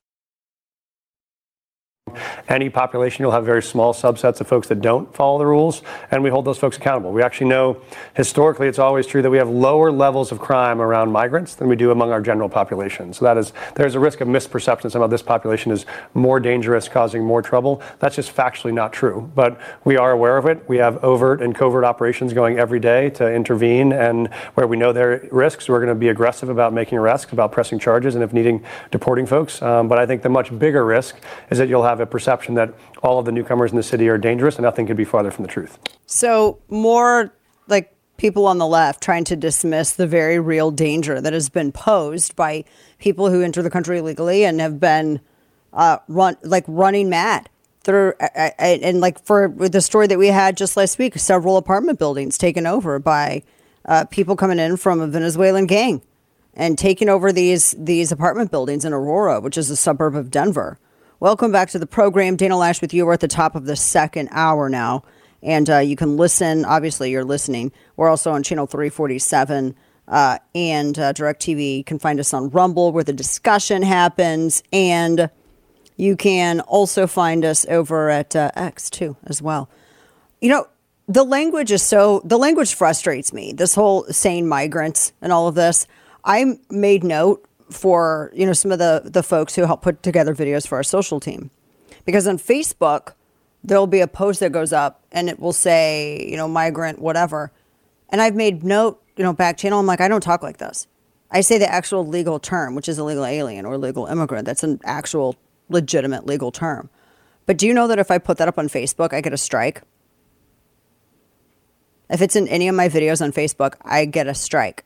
Any population, you'll have very small subsets of folks that don't follow the rules, and we hold those folks accountable. We actually know historically it's always true that we have lower levels of crime around migrants than we do among our general population. So that is, there's a risk of misperception somehow this population is more dangerous, causing more trouble. That's just factually not true, but we are aware of it. We have overt and covert operations going every day to intervene, and where we know there are risks, we're going to be aggressive about making arrests, about pressing charges, and if needing, deporting folks. Um, but I think the much bigger risk is that you'll have a perception that all of the newcomers in the city are dangerous, and nothing could be farther from the truth. So more like people on the left trying to dismiss the very real danger that has been posed by people who enter the country illegally and have been uh, run like running mad through. Uh, and like for the story that we had just last week, several apartment buildings taken over by uh, people coming in from a Venezuelan gang and taking over these these apartment buildings in Aurora, which is a suburb of Denver. Welcome back to the program. Dana Loesch with you. We're at the top of the second hour now. And uh, you can listen. Obviously, you're listening. We're also on channel three forty-seven uh, and uh, DirecTV. You can find us on Rumble where the discussion happens. And you can also find us over at uh, X, too, as well. You know, the language is so, the language frustrates me. This whole saying migrants and all of this. I made note for, you know, some of the, the folks who help put together videos for our social team. Because on Facebook, there'll be a post that goes up and it will say, you know, migrant, whatever. And I've made note, you know, back channel, I'm like, I don't talk like this. I say the actual legal term, which is illegal alien or legal immigrant. That's an actual legitimate legal term. But do you know that if I put that up on Facebook, I get a strike? If it's in any of my videos on Facebook, I get a strike.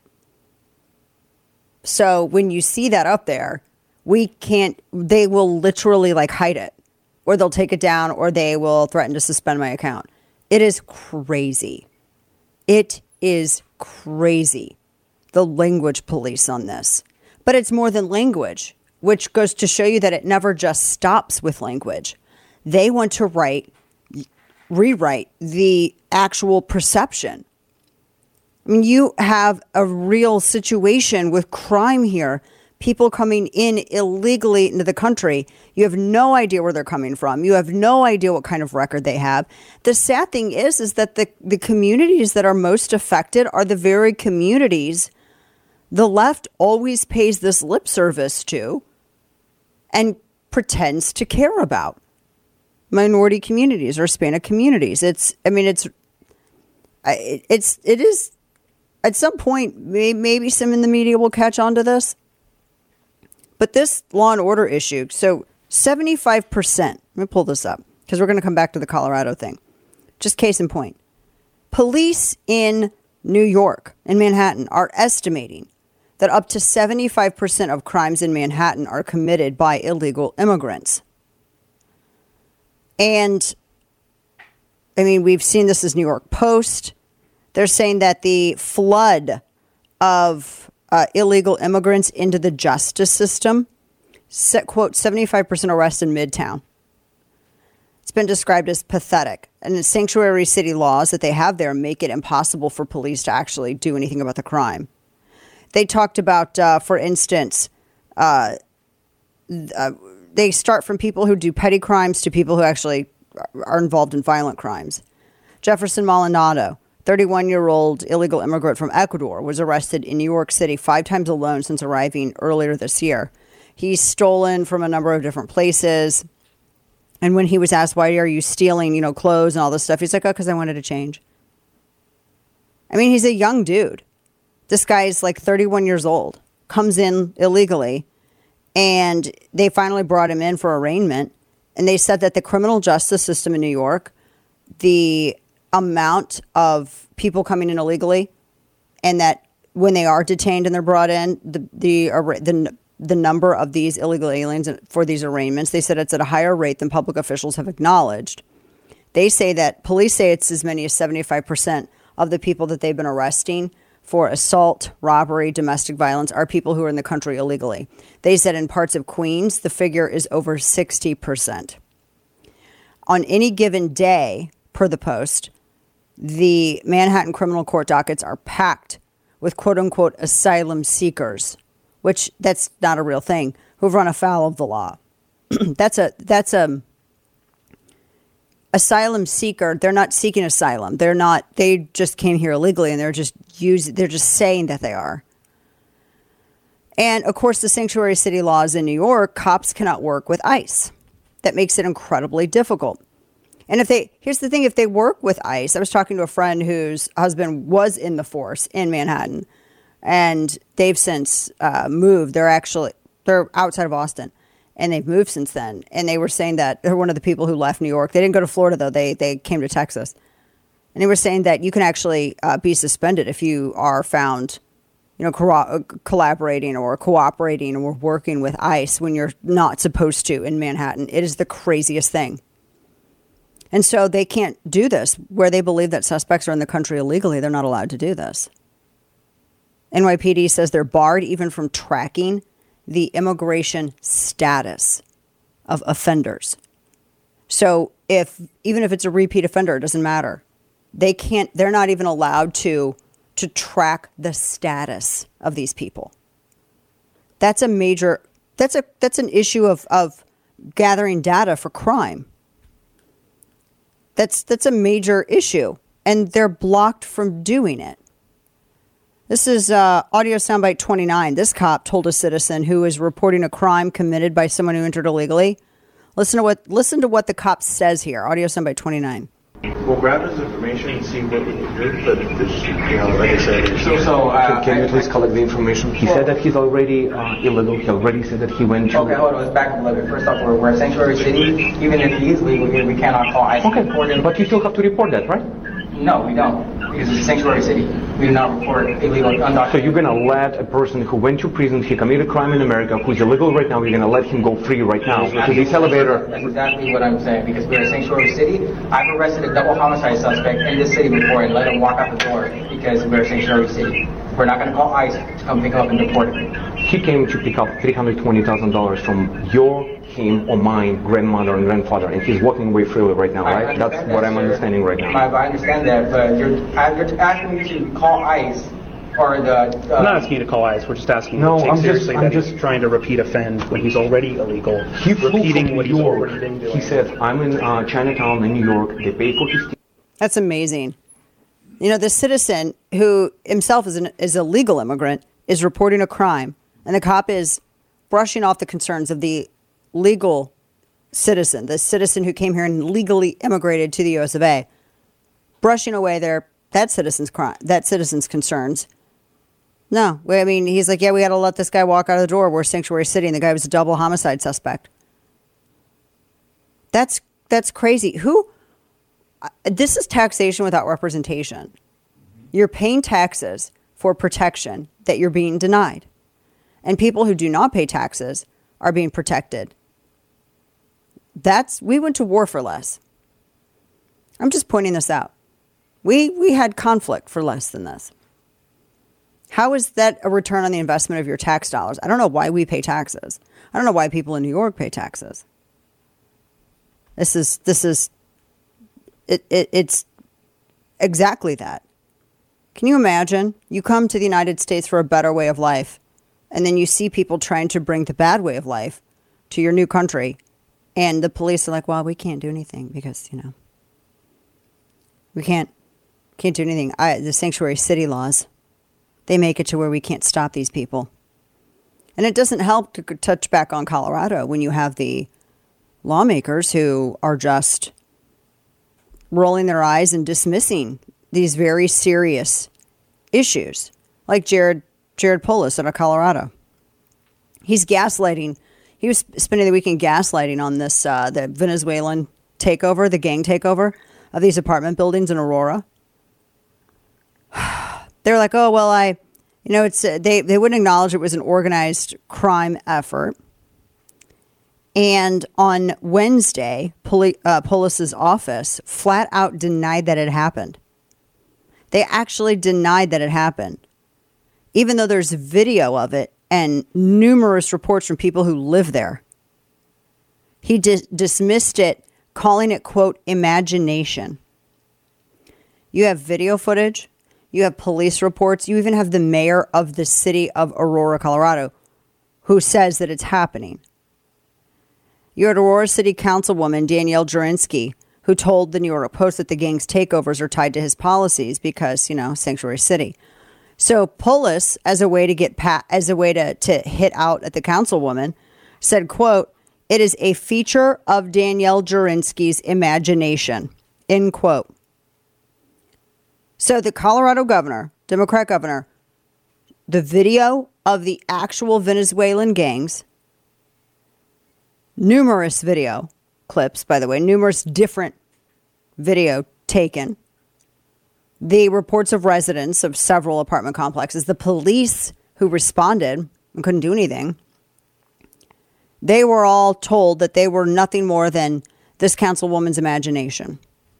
So when you see that up there, we can't, they will literally like hide it, or they'll take it down, or they will threaten to suspend my account. It is crazy. It is crazy, the language police on this. But it's more than language, which goes to show you that it never just stops with language. They want to write, rewrite the actual perception. I mean, you have a real situation with crime here. People coming in illegally into the country. You have no idea where they're coming from. You have no idea what kind of record they have. The sad thing is, is that the, the communities that are most affected are the very communities the left always pays this lip service to and pretends to care about. Minority communities or Hispanic communities. It's, I mean, it's, it's, it is, at some point, maybe some in the media will catch on to this. But this law and order issue, so seventy-five percent, let me pull this up because we're going to come back to the Colorado thing. Just case in point. Police in New York, in Manhattan, are estimating that up to seventy-five percent of crimes in Manhattan are committed by illegal immigrants. And, I mean, we've seen this as New York Post. They're saying that the flood of uh, illegal immigrants into the justice system, set, quote, seventy-five percent arrests in Midtown. It's been described as pathetic. And the sanctuary city laws that they have there make it impossible for police to actually do anything about the crime. They talked about, uh, for instance, uh, uh, they start from people who do petty crimes to people who actually are involved in violent crimes. Jefferson Maldonado, thirty-one-year-old illegal immigrant from Ecuador, was arrested in New York City five times alone since arriving earlier this year. He's stolen from a number of different places. And when he was asked, why are you stealing, you know, clothes and all this stuff? He's like, oh, because I wanted to change. I mean, he's a young dude. This guy's like thirty-one years old, comes in illegally, and they finally brought him in for arraignment. And they said that the criminal justice system in New York, the amount of people coming in illegally, and that when they are detained and they're brought in, the the the, the number of these illegal aliens for these arraignments, they said it's at a higher rate than public officials have acknowledged. They say that police say it's as many as seventy-five percent of the people that they've been arresting for assault, robbery, domestic violence are people who are in the country illegally. They said in parts of Queens, the figure is over sixty percent. On any given day, per the Post, the Manhattan criminal court dockets are packed with quote-unquote asylum seekers, which that's not a real thing, who've run afoul of the law. that's a that's a asylum seeker. They're not seeking asylum. They're not. They just came here illegally, and they're just use. They're just saying that they are. And of course, the sanctuary city laws in New York, cops cannot work with ICE. That makes it incredibly difficult. And if they, here's the thing, if they work with ICE, I was talking to a friend whose husband was in the force in Manhattan, and they've since uh, moved. They're actually, they're outside of Austin, and they've moved since then. And they were saying that they're one of the people who left New York. They didn't go to Florida, though. They, they came to Texas. And they were saying that you can actually uh, be suspended if you are found, you know, co- collaborating or cooperating or working with ICE when you're not supposed to in Manhattan. It is the craziest thing. And so they can't do this. Where they believe that suspects are in the country illegally, they're not allowed to do this. N Y P D says they're barred even from tracking the immigration status of offenders. So if even if it's a repeat offender, it doesn't matter. They can't, they're not even allowed to, to track the status of these people. That's a major, that's a that's an issue of, of gathering data for crime. That's that's a major issue, and they're blocked from doing it. This is uh, audio soundbite twenty-nine. This cop told a citizen who is reporting a crime committed by someone who entered illegally. Listen to what listen to what the cop says here. Audio soundbite twenty-nine. We'll grab his information and see what we can do, but there's, you know, like I said, so, so uh, can you please collect the information? He well, said that he's already uh, illegal. He already said that he went to... Okay, hold on, let's back up a little bit. First off, we're, we're a sanctuary city. Even if he is legal here, we cannot call ICE. Okay, but you still have to report that, right? No, we don't, because it's a sanctuary city. We do not report illegal, undocumented. So you're going to let a person who went to prison, he committed a crime in America, who's illegal right now, you're going to let him go free right now to this elevator? That's exactly what I'm saying, because we're a sanctuary city. I've arrested a double homicide suspect in this city before and let him walk out the door because we're a sanctuary city. We're not going to call ICE to come pick him up and deport him. He came to pick up three hundred twenty thousand dollars from your, him, or mine, grandmother and grandfather, and he's walking away freely right now, right? That's that, what I'm sir. understanding right now. I, I understand that, but you're, you're asking me to call ICE or the... Uh, I'm not asking you to call ICE. We're just asking no, you to take I'm seriously just, I'm that just, he's trying to repeat offend when he's already illegal. He flew repeating from what New he's York. already been doing. He said, I'm in uh, Chinatown in New York. They pay for his... That's amazing. You know, this citizen who himself is, an, is a legal immigrant is reporting a crime, and the cop is brushing off the concerns of the legal citizen, the citizen who came here and legally immigrated to the U S of A, brushing away their that citizen's crime, that citizen's concerns. No, I mean, he's like, yeah, we got to let this guy walk out of the door. We're a sanctuary city, and the guy was a double homicide suspect. That's that's crazy. Who? This is taxation without representation. You're paying taxes for protection that you're being denied. And people who do not pay taxes are being protected. That's, we went to war for less. I'm just pointing this out. We we had conflict for less than this. How is that a return on the investment of your tax dollars? I don't know why we pay taxes. I don't know why people in New York pay taxes. This is, this is, It, it it's exactly that. Can you imagine? You come to the United States for a better way of life, and then you see people trying to bring the bad way of life to your new country, and the police are like, well, we can't do anything because, you know, we can't can't do anything. I, the sanctuary city laws, they make it to where we can't stop these people. And it doesn't help to touch back on Colorado when you have the lawmakers who are just rolling their eyes and dismissing these very serious issues, like Jared Jared Polis out of Colorado. He's gaslighting. He was spending the weekend gaslighting on this uh, the Venezuelan takeover, the gang takeover of these apartment buildings in Aurora. They're like, oh well, I, you know, it's uh, they they wouldn't acknowledge it was an organized crime effort. And on Wednesday, Poli- uh, Polis's office flat out denied that it happened. They actually denied that it happened, even though there's video of it and numerous reports from people who live there. He dis- dismissed it, calling it, quote, imagination. You have video footage. You have police reports. You even have the mayor of the city of Aurora, Colorado, who says that it's happening. You had Aurora City Councilwoman Danielle Jurinsky, who told the New York Post that the gang's takeovers are tied to his policies because, you know, sanctuary city. So Polis, as a way to get pat, as a way to, to hit out at the councilwoman, said, quote, it is a feature of Danielle Jurinsky's imagination, end quote. So the Colorado governor, Democrat governor, the video of the actual Venezuelan gangs, numerous video clips, by the way, numerous different video taken, the reports of residents of several apartment complexes, the police who responded and couldn't do anything, they were all told that they were nothing more than this councilwoman's imagination.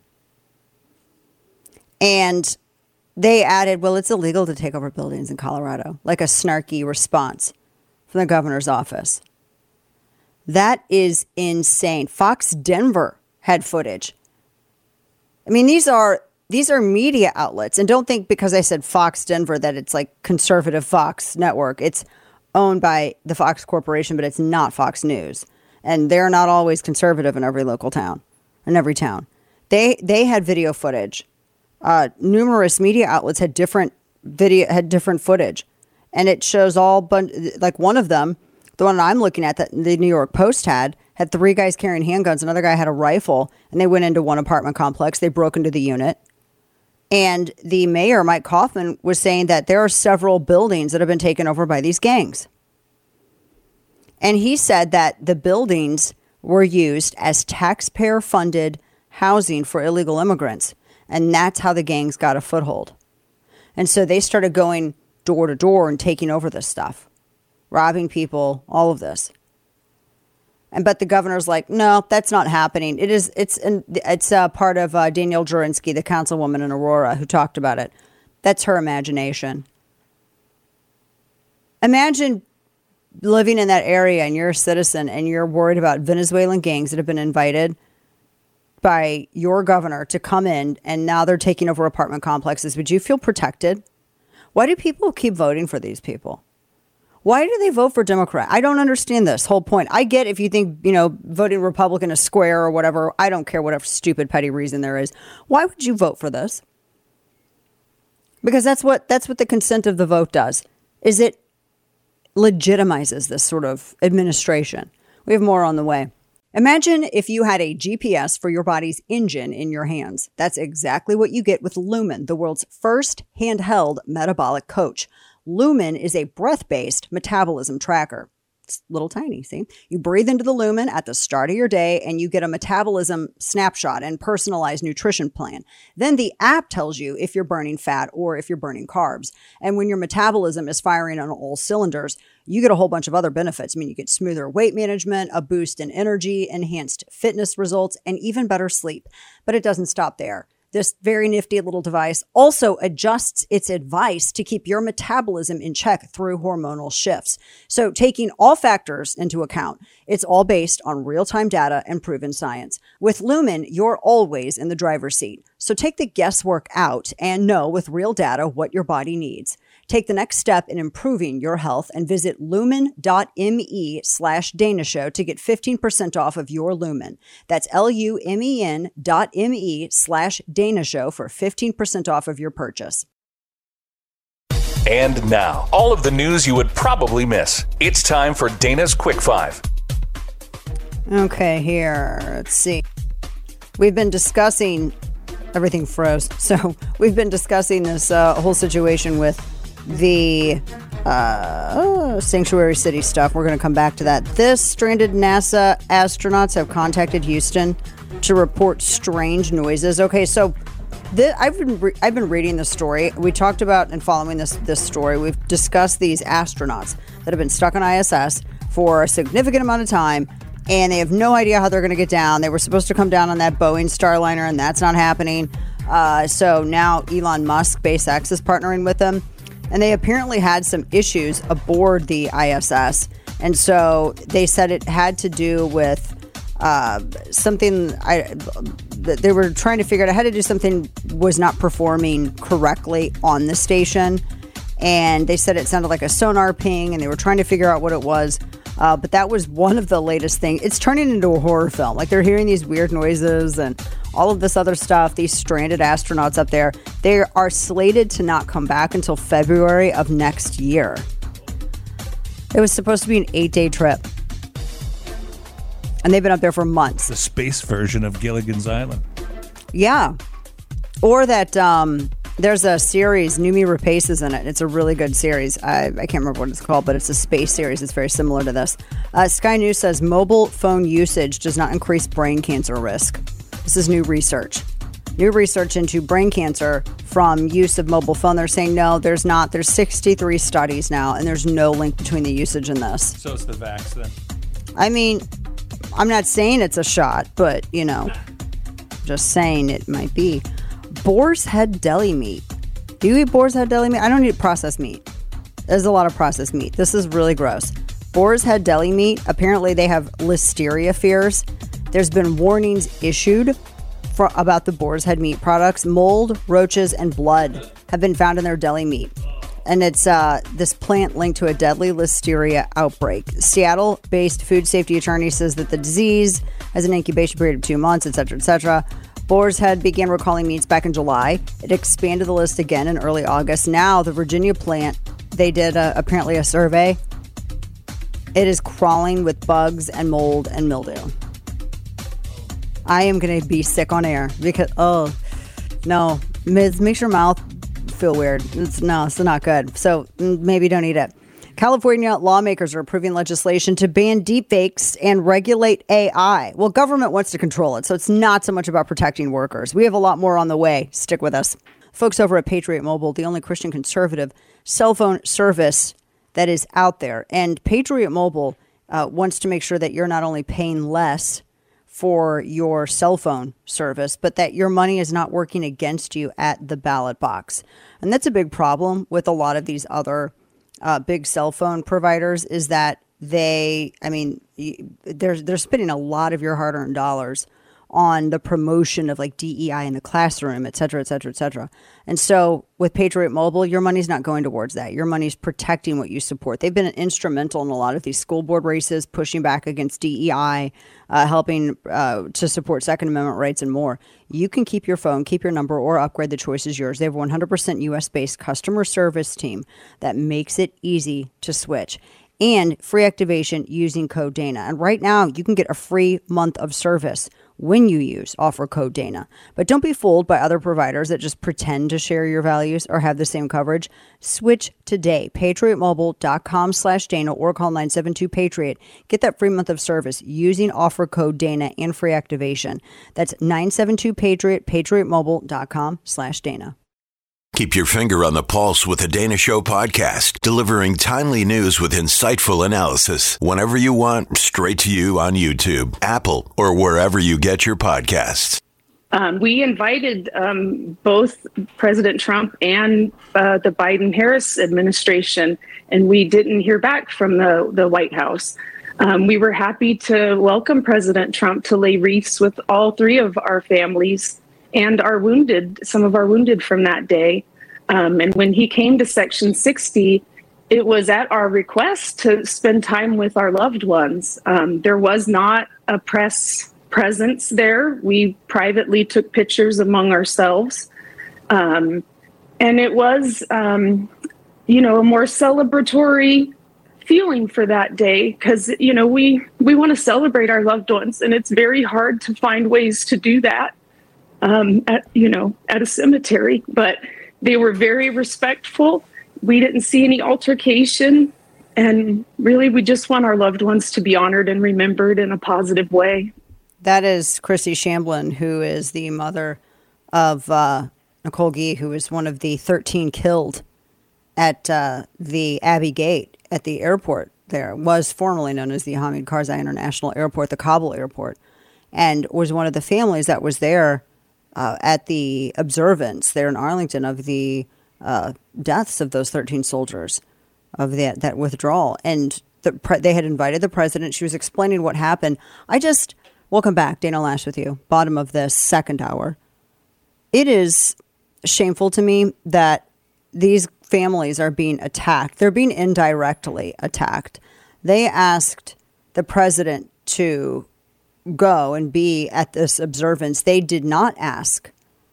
And they added, well, it's illegal to take over buildings in Colorado, like a snarky response from the governor's office. That is insane. Fox Denver had footage. I mean, these are these are media outlets. And don't think because I said Fox Denver that it's like conservative Fox network. It's owned by the Fox Corporation, but it's not Fox News. And they're not always conservative in every local town, in every town. They they had video footage. Uh, numerous media outlets had different video, had different footage. And it shows all, bun- like one of them, the one I'm looking at that the New York Post had, had three guys carrying handguns. Another guy had a rifle, and they went into one apartment complex. They broke into the unit. And the mayor, Mike Kaufman, was saying that there are several buildings that have been taken over by these gangs. And he said that the buildings were used as taxpayer-funded housing for illegal immigrants. And that's how the gangs got a foothold. And so they started going door to door and taking over this stuff, robbing people, all of this. And but the governor's like, no, that's not happening. It is. It's it's uh, part of uh, Danielle Jurinsky, the councilwoman in Aurora, who talked about it. That's her imagination. Imagine living in that area and you're a citizen and you're worried about Venezuelan gangs that have been invited by your governor to come in, and now they're taking over apartment complexes. Would you feel protected? Why do people keep voting for these people? Why do they vote for Democrat? I don't understand this whole point. I get if you think, you know, voting Republican is square or whatever. I don't care whatever stupid petty reason there is. Why would you vote for this? Because that's what that's what the consent of the vote does. Is it legitimizes this sort of administration. We have more on the way. Imagine if you had a G P S for your body's engine in your hands. That's exactly what you get with Lumen, the world's first handheld metabolic coach. Lumen is a breath-based metabolism tracker. It's little tiny, see? You breathe into the Lumen at the start of your day and you get a metabolism snapshot and personalized nutrition plan. Then the app tells you if you're burning fat or if you're burning carbs. And when your metabolism is firing on all cylinders, you get a whole bunch of other benefits. I mean, you get smoother weight management, a boost in energy, enhanced fitness results, and even better sleep. But it doesn't stop there. This very nifty little device also adjusts its advice to keep your metabolism in check through hormonal shifts. So taking all factors into account, it's all based on real-time data and proven science. With Lumen, you're always in the driver's seat. So take the guesswork out and know with real data what your body needs. Take the next step in improving your health and visit lumen.me slash Dana Show to get fifteen percent off of your Lumen. That's L-U-M-E-N dot M-E slash Dana Show for fifteen percent off of your purchase. And now, all of the news you would probably miss. It's time for Dana's Quick Five. Okay, here, let's see. We've been discussing, everything froze. So we've been discussing this uh, whole situation with the uh, Sanctuary City stuff. We're going to come back to that. This stranded NASA astronauts have contacted Houston to report strange noises. Okay, so this, I've been re- I've been reading this story. We talked about and following this this story. We've discussed these astronauts that have been stuck on I S S for a significant amount of time, and they have no idea how they're going to get down. They were supposed to come down on that Boeing Starliner, and that's not happening. Uh, so now Elon Musk, SpaceX, is partnering with them. And they apparently had some issues aboard the I S S. And so they said it had to do with uh, something I, they were trying to figure out. It had to do something was not performing correctly on the station. And they said it sounded like a sonar ping, and they were trying to figure out what it was. Uh, but that was one of the latest things. It's turning into a horror film. Like, they're hearing these weird noises and all of this other stuff. These stranded astronauts up there, they are slated to not come back until February of next year. It was supposed to be an eight-day trip. And they've been up there for months. The space version of Gilligan's Island. Yeah. Or that... Um, There's a series, Noomi Rapace is in it. It's a really good series. I, I can't remember what it's called, but it's a space series. It's very similar to this. Uh, Sky News says mobile phone usage does not increase brain cancer risk. This is new research. New research into brain cancer from use of mobile phone. They're saying, no, there's not. There's sixty-three studies now, and there's no link between the usage and this. So it's the vax then? I mean, I'm not saying it's a shot, but, you know, just saying it might be. Boar's Head deli meat. Do you eat Boar's Head deli meat? I don't eat processed meat. There's a lot of processed meat. This is really gross. Boar's Head deli meat, apparently they have listeria fears. There's been warnings issued for, about the Boar's Head meat products. Mold, roaches, and blood have been found in their deli meat. And it's uh, this plant linked to a deadly listeria outbreak. Seattle-based food safety attorney says that the disease has an incubation period of two months, et cetera, et cetera. Boar's Head began recalling meats back in July. It expanded the list again in early August. Now, the Virginia plant, they did a, apparently a survey. It is crawling with bugs and mold and mildew. I am going to be sick on air because, oh, no. It makes your mouth feel weird. It's, no, it's not good. So maybe don't eat it. California lawmakers are approving legislation to ban deepfakes and regulate A I. Well, government wants to control it, so it's not so much about protecting workers. We have a lot more on the way. Stick with us. Folks over at Patriot Mobile, the only Christian conservative cell phone service that is out there. And Patriot Mobile uh, wants to make sure that you're not only paying less for your cell phone service, but that your money is not working against you at the ballot box. And that's a big problem with a lot of these other uh, big cell phone providers, is that they, I mean, they're, they're spending a lot of your hard-earned dollars on the promotion of like D E I in the classroom, et cetera, et cetera, et cetera. And so with Patriot Mobile, your money's not going towards that. Your money's protecting what you support. They've been instrumental in a lot of these school board races, pushing back against D E I, uh, helping uh, to support Second Amendment rights and more. You can keep your phone, keep your number, or upgrade. The choice is yours. They have a one hundred percent U S-based customer service team that makes it easy to switch. And free activation using code Dana. And right now, you can get a free month of service when you use offer code Dana. But don't be fooled by other providers that just pretend to share your values or have the same coverage. Switch today. PatriotMobile.com slash Dana or call nine seven two Patriot. Get that free month of service using offer code Dana and free activation. That's nine seven two Patriot, PatriotMobile.com slash Dana. Keep your finger on the pulse with the Dana Show podcast, delivering timely news with insightful analysis whenever you want, straight to you on YouTube, Apple, or wherever you get your podcasts. Um, we invited um, both President Trump and uh, the Biden-Harris administration, and we didn't hear back from the, the White House. Um, we were happy to welcome President Trump to lay wreaths with all three of our families and our wounded, some of our wounded from that day. Um, and when he came to Section sixty, it was at our request to spend time with our loved ones. Um, there was not a press presence there. We privately took pictures among ourselves. Um, and it was, um, you know, a more celebratory feeling for that day because, you know, we, we want to celebrate our loved ones, and it's very hard to find ways to do that. Um, at, you know, at a cemetery, but they were very respectful. We didn't see any altercation. And really, we just want our loved ones to be honored and remembered in a positive way. That is Chrissy Shamblin, who is the mother of uh, Nicole Gee, who was one of the thirteen killed at uh, the Abbey Gate at the airport there, was formerly known as the Hamid Karzai International Airport, the Kabul airport, and was one of the families that was there Uh, at the observance there in Arlington of the uh, deaths of those thirteen soldiers of that, that withdrawal. And the pre- they had invited the president. She was explaining what happened. I just, welcome back, Dana Loesch with you, bottom of this second hour. It is shameful to me that these families are being attacked. They're being indirectly attacked. They asked the president to go and be at this observance. They did not ask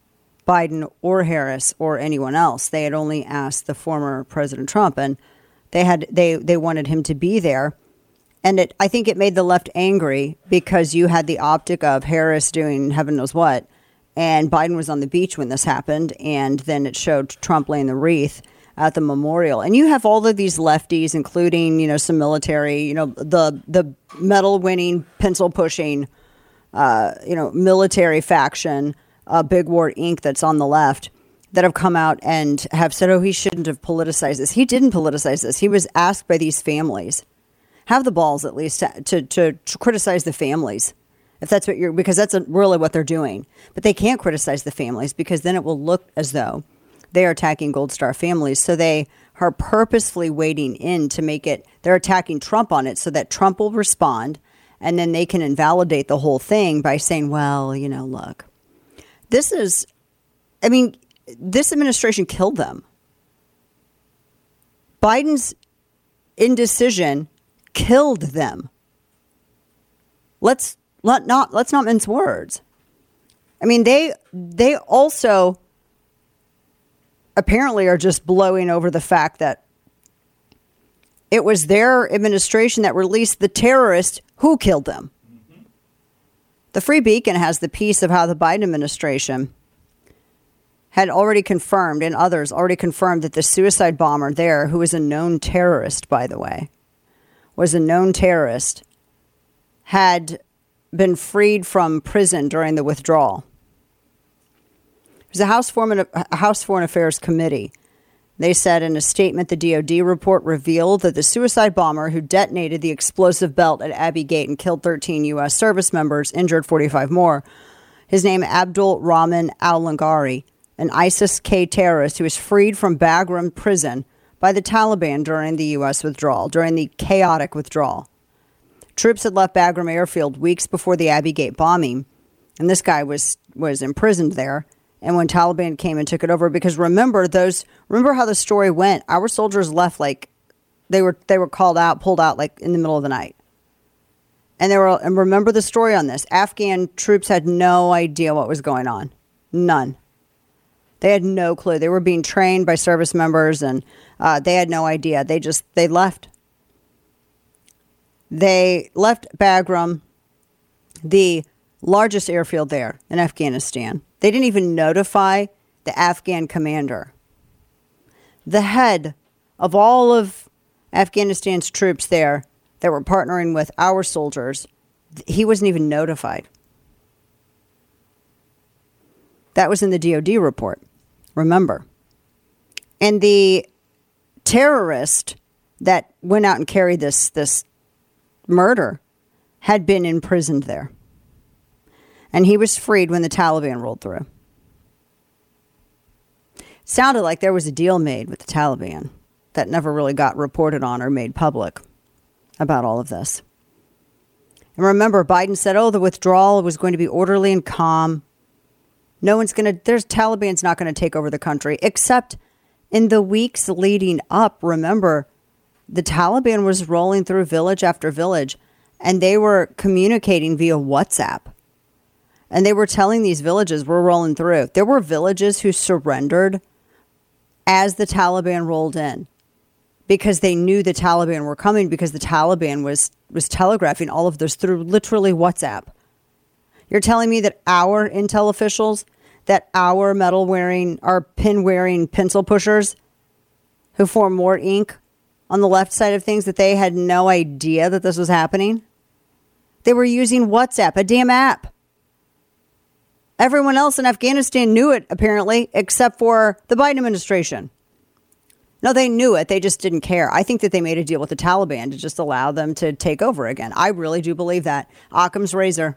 Biden or Harris or anyone else. They had only asked the former President Trump, and they had they they wanted him to be there. And it, I think it made the left angry because you had the optic of Harris doing heaven knows what, and Biden was on the beach when this happened, and then it showed Trump laying the wreath at the memorial. And you have all of these lefties, including, you know, some military, you know, the the medal winning, pencil pushing, uh, you know, military faction, uh, Big War Incorporated that's on the left, that have come out and have said, oh, he shouldn't have politicized this. He didn't politicize this. He was asked by these families. Have the balls at least to, to, to, to criticize the families. If that's what you're, because that's a, really what they're doing. But they can't criticize the families because then it will look as though they are attacking Gold Star families. So they are purposefully wading in to make it, they're attacking Trump on it so that Trump will respond, and then they can invalidate the whole thing by saying, well, you know, look, this is, I mean, this administration killed them. Biden's indecision killed them. Let's let not, let's not mince words. I mean, they, they also apparently are just blowing over the fact that it was their administration that released the terrorist who killed them. Mm-hmm. The Free Beacon has the piece of how the Biden administration had already confirmed, and others already confirmed, that the suicide bomber there, who was a known terrorist, by the way, was a known terrorist, had been freed from prison during the withdrawal. It was a House Foreign, a House Foreign Affairs Committee. They said in a statement, the D O D report revealed that the suicide bomber who detonated the explosive belt at Abbey Gate and killed thirteen U S service members, injured forty-five more, his name Abdul Rahman al-Langari, an ISIS-K terrorist who was freed from Bagram prison by the Taliban during the U S withdrawal, during the chaotic withdrawal. Troops had left Bagram airfield weeks before the Abbey Gate bombing, and this guy was, was imprisoned there. And when Taliban came and took it over, because remember those, remember how the story went. Our soldiers left like they were they were called out, pulled out like in the middle of the night. And they were, and remember the story on this. Afghan troops had no idea what was going on, none. They had no clue. They were being trained by service members, and uh, they had no idea. They just they left. They left Bagram, the largest airfield there in Afghanistan. They didn't even notify the Afghan commander. The head of all of Afghanistan's troops there that were partnering with our soldiers, he wasn't even notified. That was in the D O D report, remember. And the terrorist that went out and carried this, this murder had been imprisoned there. And he was freed when the Taliban rolled through. Sounded like there was a deal made with the Taliban that never really got reported on or made public about all of this. And remember, Biden said, oh, the withdrawal was going to be orderly and calm. No one's going to, there's Taliban's not going to take over the country, except in the weeks leading up. Remember, the Taliban was rolling through village after village, and they were communicating via WhatsApp. And they were telling these villages, we're rolling through. There were villages who surrendered as the Taliban rolled in because they knew the Taliban were coming, because the Taliban was, was telegraphing all of this through literally WhatsApp. You're telling me that our intel officials, that our medal wearing, our pin wearing pencil pushers who form more ink on the left side of things, that they had no idea that this was happening? They were using WhatsApp, a damn app. Everyone else in Afghanistan knew it, apparently, except for the Biden administration. No, they knew it. They just didn't care. I think that they made a deal with the Taliban to just allow them to take over again. I really do believe that. Occam's razor.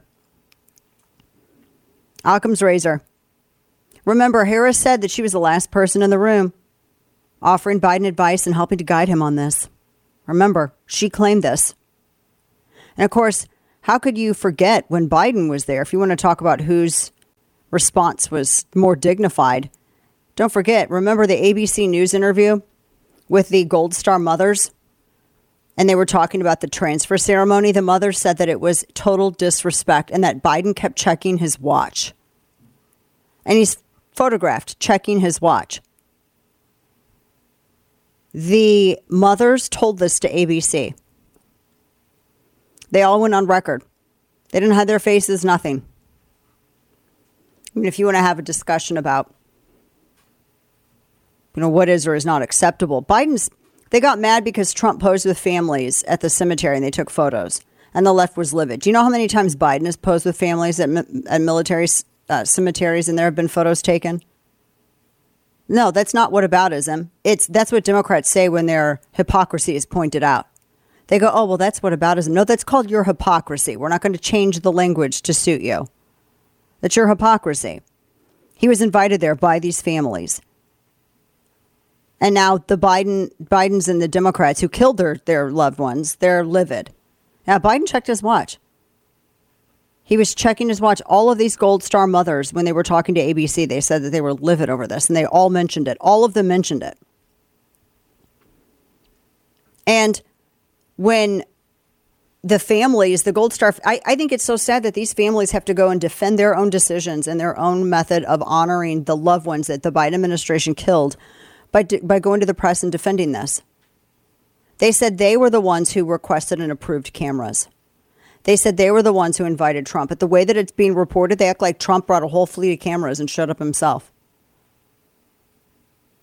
Occam's razor. Remember, Harris said that she was the last person in the room offering Biden advice and helping to guide him on this. Remember, she claimed this. And of course, how could you forget when Biden was there? If you want to talk about whose response was more dignified, don't forget, remember the A B C News interview with the Gold Star mothers? And they were talking about the transfer ceremony. The mother said that it was total disrespect and that Biden kept checking his watch. And he's photographed checking his watch. The mothers told this to A B C. They all went on record. They didn't hide their faces, nothing. I mean, if you want to have a discussion about, you know, what is or is not acceptable. Biden's, they got mad because Trump posed with families at the cemetery and they took photos. And the left was livid. Do you know how many times Biden has posed with families at, at military uh, cemeteries and there have been photos taken? No, that's not whataboutism. It's, that's what Democrats say when their hypocrisy is pointed out. They go, oh, well, that's whataboutism. No, that's called your hypocrisy. We're not going to change the language to suit you. That's your hypocrisy. He was invited there by these families. And now the Biden, Bidens and the Democrats who killed their, their loved ones, they're livid. Now, Biden checked his watch. He was checking his watch. All of these Gold Star mothers, when they were talking to A B C, they said that they were livid over this. And they all mentioned it. All of them mentioned it. And when the families, the Gold Star, I, I think it's so sad that these families have to go and defend their own decisions and their own method of honoring the loved ones that the Biden administration killed by by going to the press and defending this. They said they were the ones who requested and approved cameras. They said they were the ones who invited Trump. But the way that it's being reported, they act like Trump brought a whole fleet of cameras and showed up himself.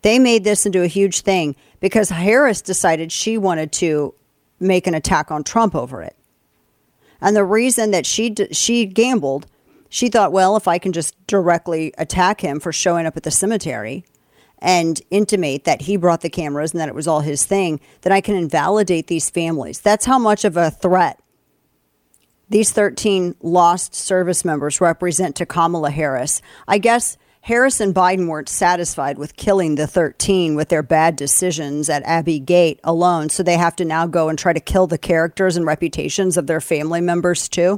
They made this into a huge thing because Harris decided she wanted to make an attack on Trump over it. And the reason that she she gambled, she thought, well, if I can just directly attack him for showing up at the cemetery and intimate that he brought the cameras and that it was all his thing, then I can invalidate these families. That's how much of a threat these thirteen lost service members represent to Kamala Harris. I guess Harris and Biden weren't satisfied with killing the thirteen with their bad decisions at Abbey Gate alone, so they have to now go and try to kill the characters and reputations of their family members too.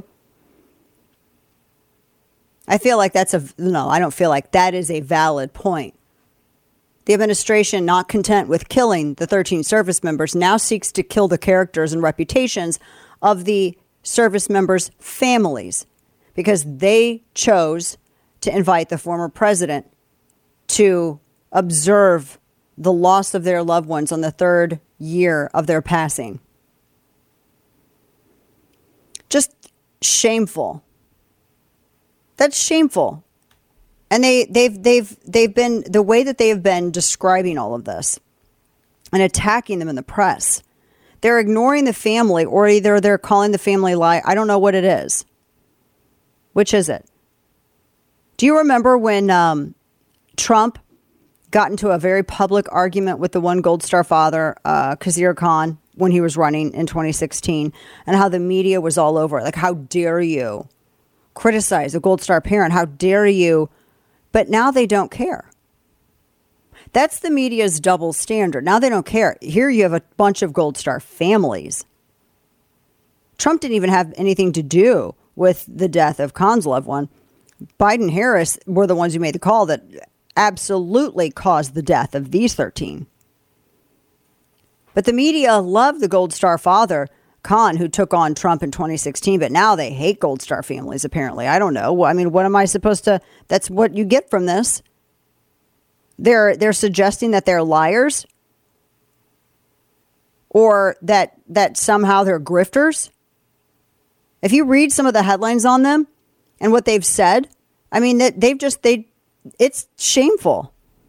I feel like that's a, no, I don't feel like that is a valid point. The administration, not content with killing the thirteen service members, now seeks to kill the characters and reputations of the service members' families because they chose to invite the former president to observe the loss of their loved ones on the third year of their passing. Just shameful. That's shameful. And they, they've, they've, they've been, the way that they have been describing all of this and attacking them in the press, they're ignoring the family, or either they're calling the family lie. I don't know what it is. Which is it? Do you remember when um, Trump got into a very public argument with the one Gold Star father, uh, Khizr Khan, when he was running in twenty sixteen, and how the media was all over it? Like, how dare you criticize a Gold Star parent? How dare you? But now they don't care. That's the media's double standard. Now they don't care. Here you have a bunch of Gold Star families. Trump didn't even have anything to do with the death of Khan's loved one. Biden, Harris were the ones who made the call that absolutely caused the death of these thirteen. But the media loved the Gold Star father, Khan, who took on Trump in twenty sixteen, but now they hate Gold Star families, apparently. I don't know. I mean, what am I supposed to... That's what you get from this. They're they're suggesting that they're liars, or that that somehow they're grifters. If you read some of the headlines on them and what they've said, I mean, that they've just they it's shameful.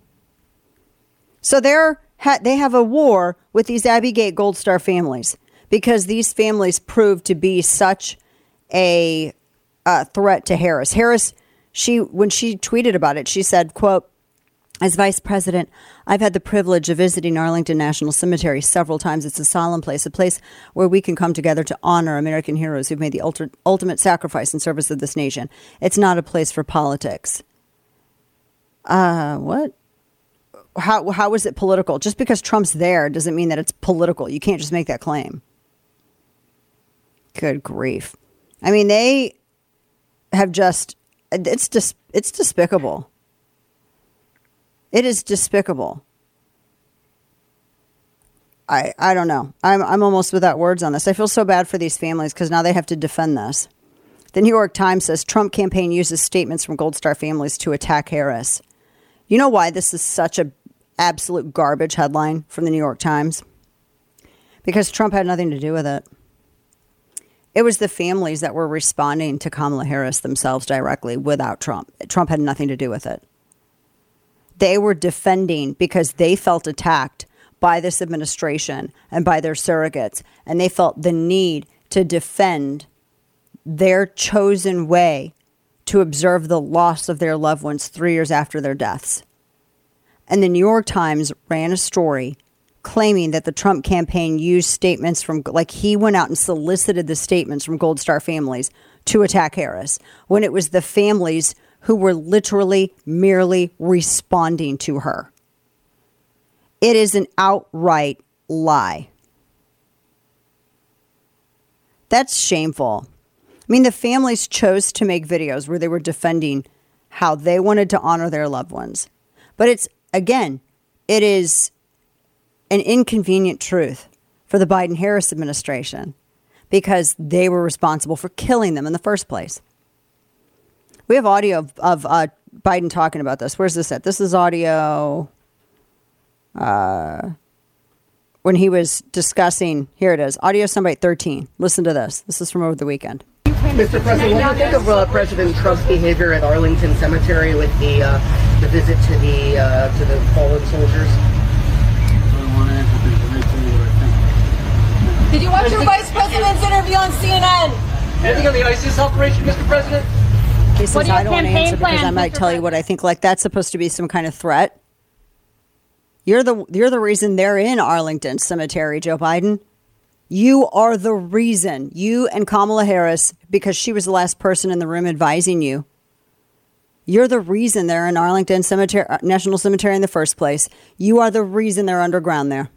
So they're they have a war with these Abbey Gate Gold Star families because these families proved to be such a uh, threat to Harris. Harris, she when she tweeted about it, she said, quote, "As vice president, I've had the privilege of visiting Arlington National Cemetery several times. It's a solemn place, a place where we can come together to honor American heroes who've made the ultra, ultimate sacrifice in service of this nation. It's not a place for politics." Uh, what? How, how is it political? Just because Trump's there doesn't mean that it's political. You can't just make that claim. Good grief. I mean, they have just, it's dis, it's despicable. It is despicable. I I don't know. I'm I'm almost without words on this. I feel so bad for these families because now they have to defend this. The New York Times says Trump campaign uses statements from Gold Star families to attack Harris. You know why this is such a absolute garbage headline from the New York Times? Because Trump had nothing to do with it. It was the families that were responding to Kamala Harris themselves directly without Trump. Trump had nothing to do with it. They were defending because they felt attacked by this administration and by their surrogates, and they felt the need to defend their chosen way to observe the loss of their loved ones three years after their deaths. And the New York Times ran a story claiming that the Trump campaign used statements from, like he went out and solicited the statements from Gold Star families to attack Harris, when it was the families who were literally merely responding to her. It is an outright lie. That's shameful. I mean, the families chose to make videos where they were defending how they wanted to honor their loved ones. But it's, again, it is an inconvenient truth for the Biden-Harris administration because they were responsible for killing them in the first place. We have audio of, of uh, Biden talking about this. Where's this at? This is audio uh, when he was discussing. Here it is. Audio soundbite thirteen. Listen to this. This is from over the weekend. Mister President, what do you think of uh, President Trump's behavior at Arlington Cemetery with the uh, the visit to the uh, to the fallen soldiers. Did you watch your vice president's interview on C N N? Anything on the ISIS operation, Mister President? He says, I don't want to answer because I might tell you what I think. Like, that's supposed to be some kind of threat. You're the you're the reason they're in Arlington Cemetery, Joe Biden. You are the reason. You and Kamala Harris, because she was the last person in the room advising you. You're the reason they're in Arlington Cemetery, National Cemetery in the first place. You are the reason they're underground there.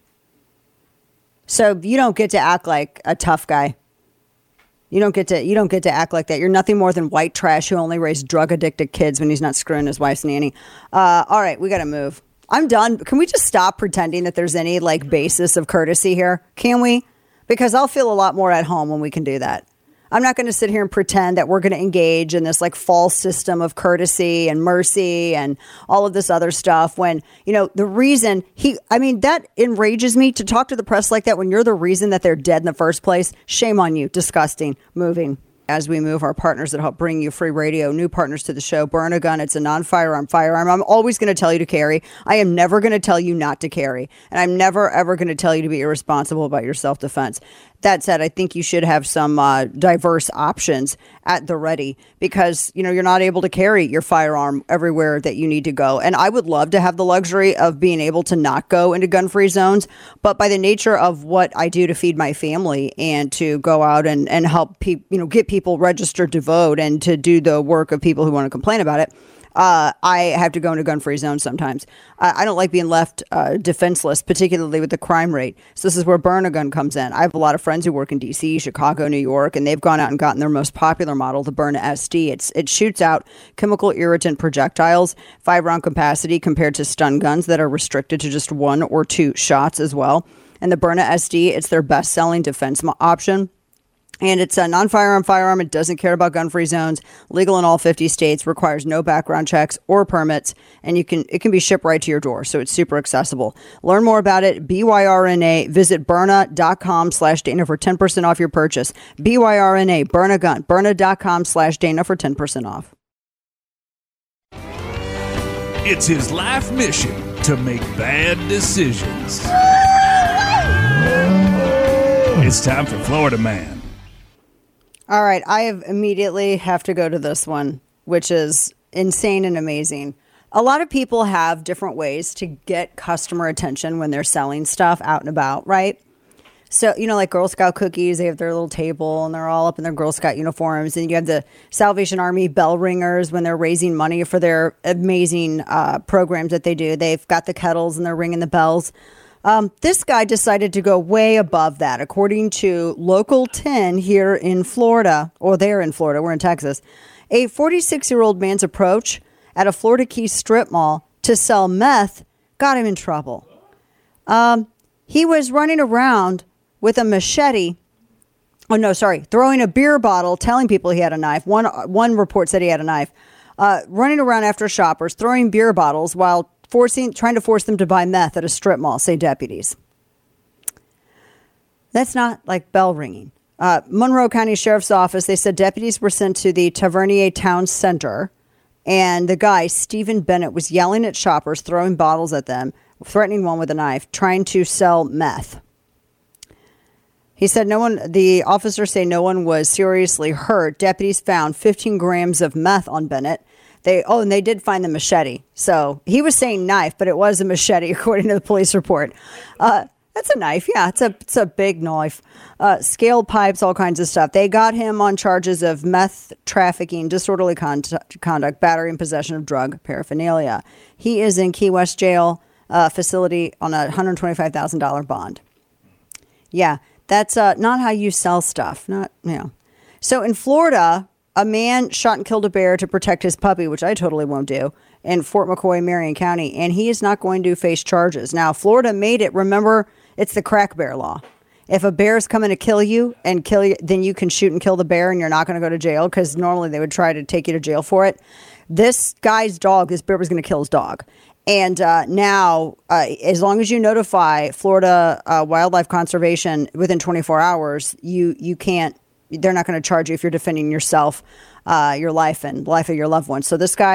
So you don't get to act like a tough guy. You don't get to you don't get to act like that. You're nothing more than white trash who only raised drug addicted kids when he's not screwing his wife's nanny. Uh, all right, we got to move. I'm done. Can we just stop pretending that there's any like basis of courtesy here? Can we? Because I'll feel a lot more at home when we can do that. I'm not going to sit here and pretend that we're going to engage in this like false system of courtesy and mercy and all of this other stuff when, you know, the reason he, I mean, that enrages me to talk to the press like that when you're the reason that they're dead in the first place. Shame on you. Disgusting. Moving. As we move, our partners that help bring you free radio, new partners to the show, Burn a Gun. It's a non-firearm firearm. I'm always going to tell you to carry. I am never going to tell you not to carry. And I'm never, ever going to tell you to be irresponsible about your self-defense. That said, I think you should have some uh, diverse options at the ready because, you know, you're not able to carry your firearm everywhere that you need to go. And I would love to have the luxury of being able to not go into gun-free zones. But by the nature of what I do to feed my family and to go out and, and help people, you know, get people registered to vote and to do the work of people who want to complain about it, Uh, I have to go into gun-free zones sometimes. I, I don't like being left uh, defenseless, particularly with the crime rate. So this is where Burn a Gun comes in. I have a lot of friends who work in D C, Chicago, New York, and they've gone out and gotten their most popular model, the Byrna S D. It's it shoots out chemical irritant projectiles, five-round capacity compared to stun guns that are restricted to just one or two shots as well. And the Byrna S D, it's their best-selling defense mo- option. And it's a non-firearm firearm. It doesn't care about gun-free zones. Legal in all fifty states. Requires no background checks or permits. And you can it can be shipped right to your door. So it's super accessible. Learn more about it. B Y R N A. Visit Byrna.com slash Dana for ten percent off your purchase. B Y R N A. Burn a Gun. Byrna.com slash Dana for ten percent off. It's his life mission to make bad decisions. It's time for Florida Man. All right, I have immediately have to go to this one, which is insane and amazing. A lot of people have different ways to get customer attention when they're selling stuff out and about, right? So, you know, like Girl Scout cookies, they have their little table and they're all up in their Girl Scout uniforms. And you have the Salvation Army bell ringers when they're raising money for their amazing uh, programs that they do. They've got the kettles and they're ringing the bells. Um, this guy decided to go way above that. According to Local ten here in Florida, or there in Florida, we're in Texas, a forty-six-year-old man's approach at a Florida Keys strip mall to sell meth got him in trouble. Um, he was running around with a machete. Oh, no, sorry. Throwing a beer bottle, telling people he had a knife. One, one report said he had a knife. Uh, running around after shoppers, throwing beer bottles while Forcing, trying to force them to buy meth at a strip mall, say deputies. That's not like bell ringing. Uh, Monroe County Sheriff's Office, they said deputies were sent to the Tavernier Town Center, and the guy, Stephen Bennett, was yelling at shoppers, throwing bottles at them, threatening one with a knife, trying to sell meth. He said no one, the officers say no one was seriously hurt. Deputies found fifteen grams of meth on Bennett. They oh, and they did find the machete. So he was saying knife, but it was a machete, according to the police report. Uh, that's a knife. Yeah, it's a it's a big knife. Uh, scaled pipes, all kinds of stuff. They got him on charges of meth trafficking, disorderly con- conduct, battery, and possession of drug paraphernalia. He is in Key West jail uh, facility on a one hundred twenty-five thousand dollars bond. Yeah, that's uh, not how you sell stuff. Not you know. So in Florida, a man shot and killed a bear to protect his puppy, which I totally won't do, in Fort McCoy, Marion County, and he is not going to face charges. Now, Florida made it, remember, it's the crack bear law. If a bear is coming to kill you and kill you, then you can shoot and kill the bear and you're not going to go to jail because normally they would try to take you to jail for it. This guy's dog, this bear was going to kill his dog. And uh, now, uh, as long as you notify Florida uh, Wildlife Conservation within twenty-four hours, you you can't, they're not going to charge you if you're defending yourself, uh, your life and the life of your loved ones. So this guy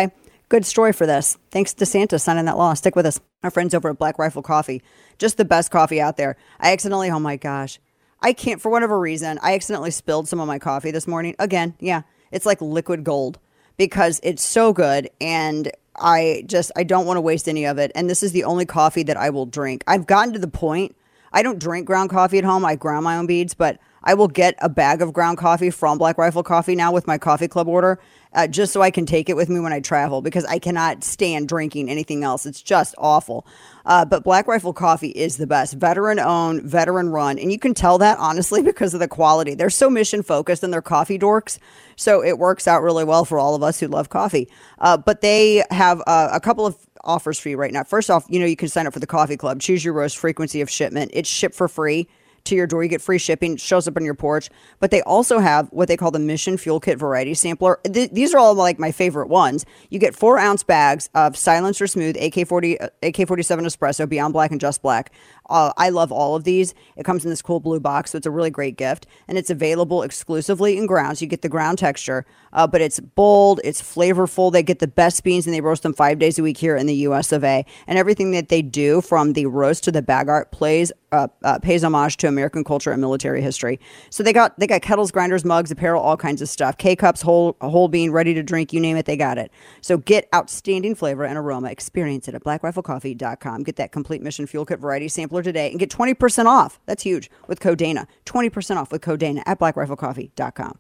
Good story for this. Thanks DeSantis signing that law. Stick with us. Our friends over at Black Rifle Coffee. Just the best coffee out there. I accidentally, oh my gosh. I can't, for whatever reason, I accidentally spilled some of my coffee this morning. Again, yeah, it's like liquid gold because it's so good. And I just, I don't want to waste any of it. And this is the only coffee that I will drink. I've gotten to the point, I don't drink ground coffee at home. I ground my own beads, but I will get a bag of ground coffee from Black Rifle Coffee now with my coffee club order, uh, just so I can take it with me when I travel because I cannot stand drinking anything else. It's just awful. Uh, but Black Rifle Coffee is the best. Veteran owned, veteran run. And you can tell that honestly because of the quality. They're so mission focused and they're coffee dorks. So it works out really well for all of us who love coffee. Uh, but they have uh, a couple of offers for you right now. First off, you know, you can sign up for the coffee club, choose your roast frequency of shipment. It's shipped for free to your door. You get free shipping. It shows up on your porch. But they also have what they call the Mission Fuel Kit Variety Sampler. Th- these are all like my favorite ones. You get four ounce bags of Silencer Smooth A K forty, A K forty-seven Espresso, Beyond Black and Just Black. Uh, I love all of these. It comes in this cool blue box, so it's a really great gift. And it's available exclusively in ground, so you get the ground texture. Uh, but it's bold, it's flavorful. They get the best beans, and they roast them five days a week here in the U S of A. And everything that they do, from the roast to the bag art, plays uh, uh, pays homage to American culture and military history. So they got they got kettles, grinders, mugs, apparel, all kinds of stuff. K-cups, whole whole bean, ready to drink, you name it, they got it. So get outstanding flavor and aroma. Experience it at black rifle coffee dot com. Get that complete Mission Fuel Kit Variety Sampler today and get twenty percent off. That's huge with code Dana. twenty percent off with code Dana at black rifle coffee dot com.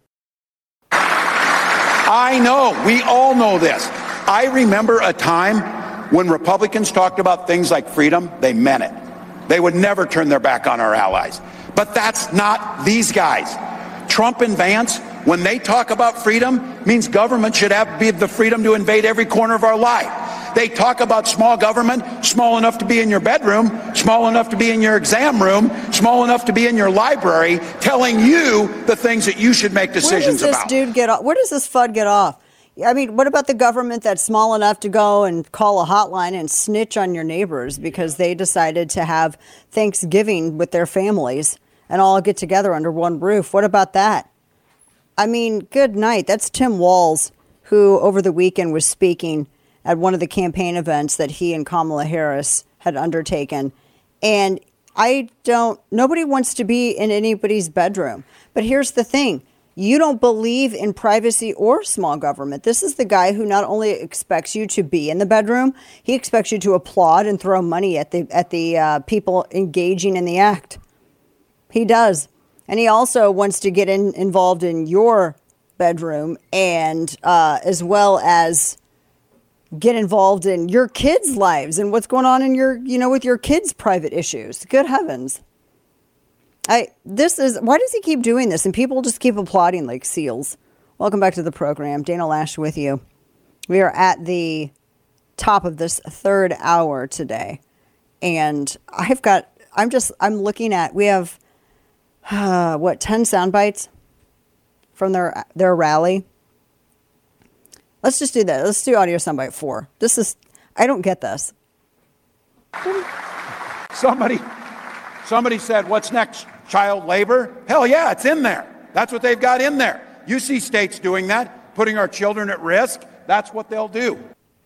I know. We all know this. I remember a time when Republicans talked about things like freedom. They meant it. They would never turn their back on our allies. But that's not these guys. Trump and Vance, when they talk about freedom, means government should have be the freedom to invade every corner of our life. They talk about small government, small enough to be in your bedroom, small enough to be in your exam room, small enough to be in your library, telling you the things that you should make decisions Where does this about. dude get off? Where does this FUD get off? I mean, what about the government that's small enough to go and call a hotline and snitch on your neighbors because they decided to have Thanksgiving with their families and all get together under one roof? What about that? I mean, good night. That's Tim Walz, who over the weekend was speaking at one of the campaign events that he and Kamala Harris had undertaken. And I don't, nobody wants to be in anybody's bedroom. But here's the thing. You don't believe in privacy or small government. This is the guy who not only expects you to be in the bedroom, he expects you to applaud and throw money at the at the uh, people engaging in the act. He does. And he also wants to get in, involved in your bedroom and uh, as well as get involved in your kids' lives and what's going on in your, you know, with your kids' private issues. Good heavens. I, this is, why does he keep doing this? And people just keep applauding like seals. Welcome back to the program. Dana Loesch with you. We are at the top of this third hour today. And I've got, I'm just, I'm looking at, we have, uh, what, ten sound bites from their, their rally. Let's just do that. Let's do audio soundbite four. This is, I don't get this. Somebody, somebody said, what's next? Child labor? Hell yeah, it's in there. That's what they've got in there. You see states doing that, putting our children at risk. That's what they'll do.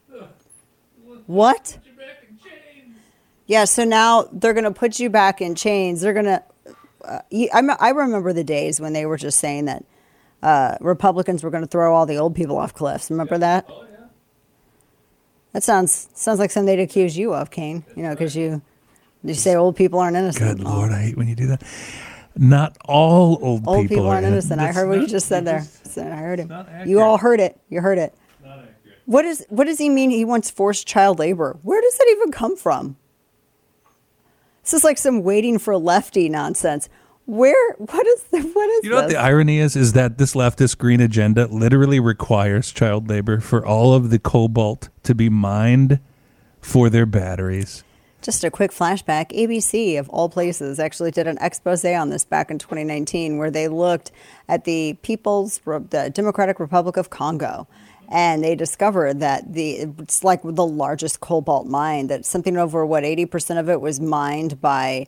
What? Yeah, so now they're going to put you back in chains. They're going to, uh, I, I remember the days when they were just saying that uh, Republicans were going to throw all the old people off cliffs. Remember that? Oh, yeah. That sounds sounds like something they'd accuse you of, Kane. You know, because you... You say old people aren't innocent. Good Lord, I hate when you do that. Not all old, old people, people are aren't innocent. I heard not, what you just said there. Just, I heard him. You all heard it. You heard it. Not accurate. What is? What does he mean? He wants forced child labor. Where does that even come from? This is like some waiting for lefty nonsense. Where? What is? The, what is? You know this? What the irony is? Is that this leftist green agenda literally requires child labor for all of the cobalt to be mined for their batteries. Just a quick flashback. A B C, of all places, actually did an expose on this back in twenty nineteen where they looked at the People's, the Democratic Republic of Congo. And they discovered that the it's like the largest cobalt mine, that something over, what, eighty percent of it was mined by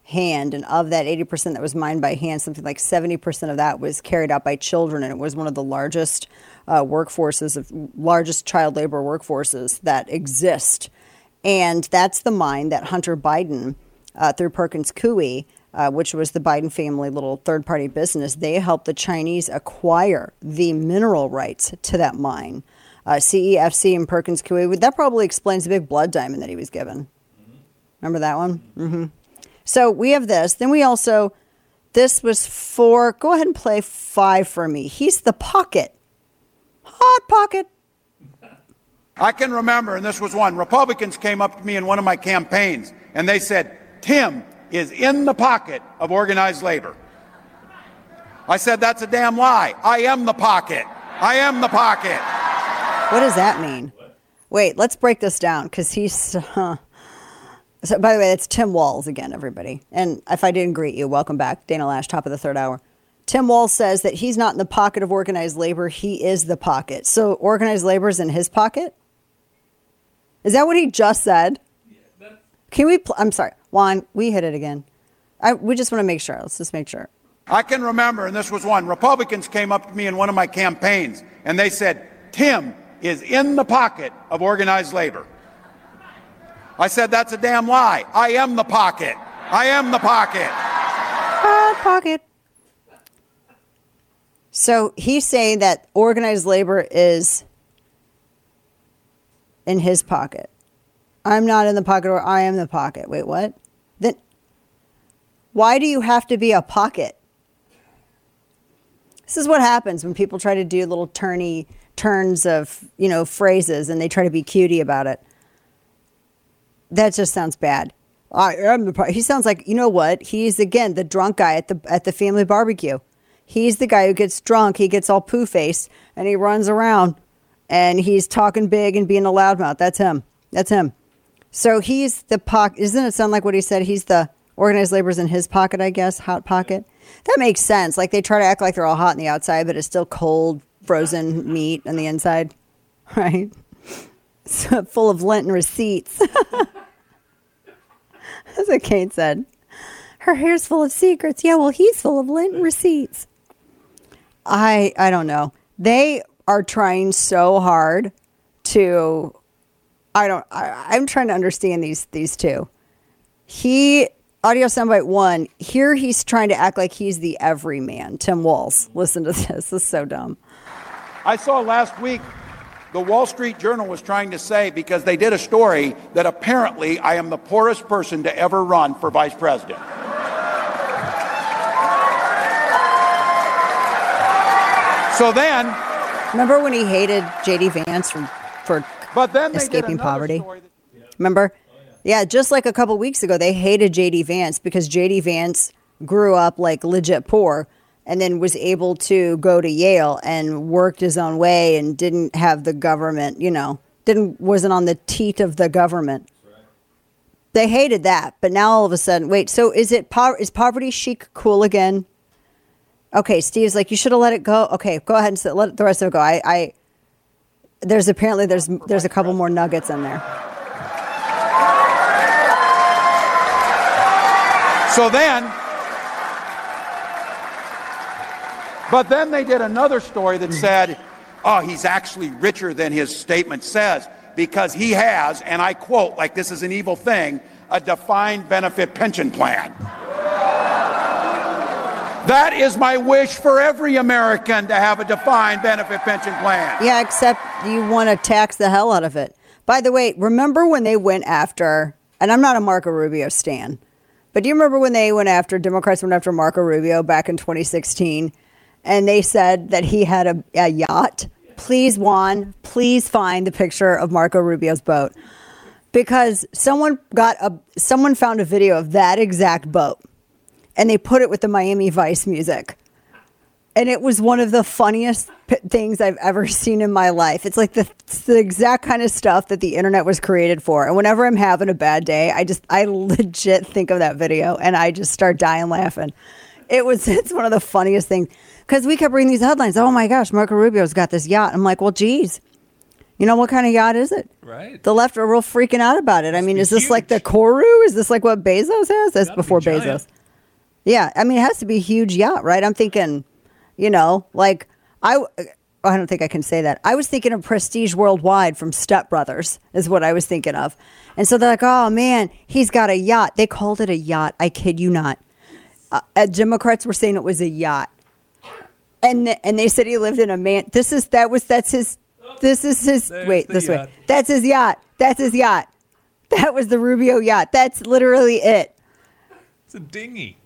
hand. And of that eighty percent that was mined by hand, something like seventy percent of that was carried out by children. And it was one of the largest uh, workforces, of largest child labor workforces that exist. And that's the mine that Hunter Biden, uh, through Perkins Coie, uh, which was the Biden family little third-party business, they helped the Chinese acquire the mineral rights to that mine. Uh, C E F C and Perkins Coie, that probably explains the big blood diamond that he was given. Remember that one? Mm-hmm. So we have this. Then we also, this was for, go ahead and play five for me. He's the pocket. Hot pocket. I can remember, and this was one, Republicans came up to me in one of my campaigns, and they said, Tim is in the pocket of organized labor. I said, that's a damn lie. I am the pocket. I am the pocket. What does that mean? Wait, let's break this down, because he's... Uh, so, by the way, that's Tim Walz again, everybody. And if I didn't greet you, welcome back. Dana Lash, top of the third hour. Tim Walz says that he's not in the pocket of organized labor. He is the pocket. So organized labor is in his pocket? Is that what he just said? Can we... Pl- I'm sorry. Juan, we hit it again. I, we just want to make sure. Let's just make sure. I can remember, and this was one, Republicans came up to me in one of my campaigns, and they said, Tim is in the pocket of organized labor. I said, that's a damn lie. I am the pocket. I am the pocket. Hot pocket. So he's saying that organized labor is in his pocket. I'm not in the pocket, or I am the pocket. Wait, what? Then why do you have to be a pocket? This is what happens when people try to do little turny turns of, you know, phrases, and they try to be cutie about it. That just sounds bad. I am the pocket. He sounds like, you know what? He's, again, the drunk guy at the at the family barbecue. He's the guy who gets drunk. He gets all poo-faced, and he runs around, and he's talking big and being a loudmouth. That's him. That's him. So he's the pocket. Doesn't it sound like what he said? He's the organized labor's in his pocket, I guess. Hot pocket. That makes sense. Like, they try to act like they're all hot on the outside, but it's still cold, frozen meat on the inside. Right? So full of lint and receipts. That's what Kate said. Her hair's full of secrets. Yeah, well, he's full of lint and receipts. I I don't know. They are trying so hard to... I don't... I, I'm trying to understand these these two. He... Audio soundbite one. Here he's trying to act like he's the everyman. Tim Walz. Listen to this. This is so dumb. I saw last week the Wall Street Journal was trying to say, because they did a story, that apparently I am the poorest person to ever run for vice president. So then... Remember when he hated J D Vance from, for but then escaping poverty? That, Remember? Yeah, just like a couple weeks ago, they hated J D Vance because J D Vance grew up like legit poor and then was able to go to Yale and worked his own way and didn't have the government, you know, didn't wasn't on the teat of the government. Right. They hated that, but now all of a sudden, wait, so is it po- is poverty chic cool again? Okay, Steve's like, you should have let it go. Okay, go ahead and say, let the rest of it go. I, I there's apparently there's there's a couple more nuggets in there. So then, but then they did another story that said, oh, he's actually richer than his statement says because he has, and I quote, like this is an evil thing, a defined benefit pension plan. That is my wish for every American, to have a defined benefit pension plan. Yeah, except you want to tax the hell out of it. By the way, remember when they went after, and I'm not a Marco Rubio stan, but do you remember when they went after, Democrats went after Marco Rubio back in twenty sixteen, and they said that he had a, a yacht? Please, Juan, please find the picture of Marco Rubio's boat. Because someone got a, someone found a video of that exact boat, and they put it with the Miami Vice music. And it was one of the funniest p- things I've ever seen in my life. It's like the, it's the exact kind of stuff that the internet was created for. And whenever I'm having a bad day, I just, I legit think of that video and I just start dying laughing. It was, it's one of the funniest things. Because we kept reading these headlines. Oh my gosh, Marco Rubio's got this yacht. I'm like, well, geez, You know, what kind of yacht is it? Right. The left are real freaking out about it. I mean, is this like the Kourou? Is this like what Bezos has? That's before Bezos. Yeah, I mean, it has to be a huge yacht, right? I'm thinking, you know, like I, I don't think I can say that. I was thinking of Prestige Worldwide from Step Brothers is what I was thinking of. And so they're like, oh man, he's got a yacht. They called it a yacht. I kid you not. Uh, Democrats were saying it was a yacht. And th- and they said he lived in a man. This is, that was, that's his, this is his, There's wait, the this yacht. way. That's his yacht. That's his yacht. That was the Rubio yacht. That's literally it. It's a dinghy.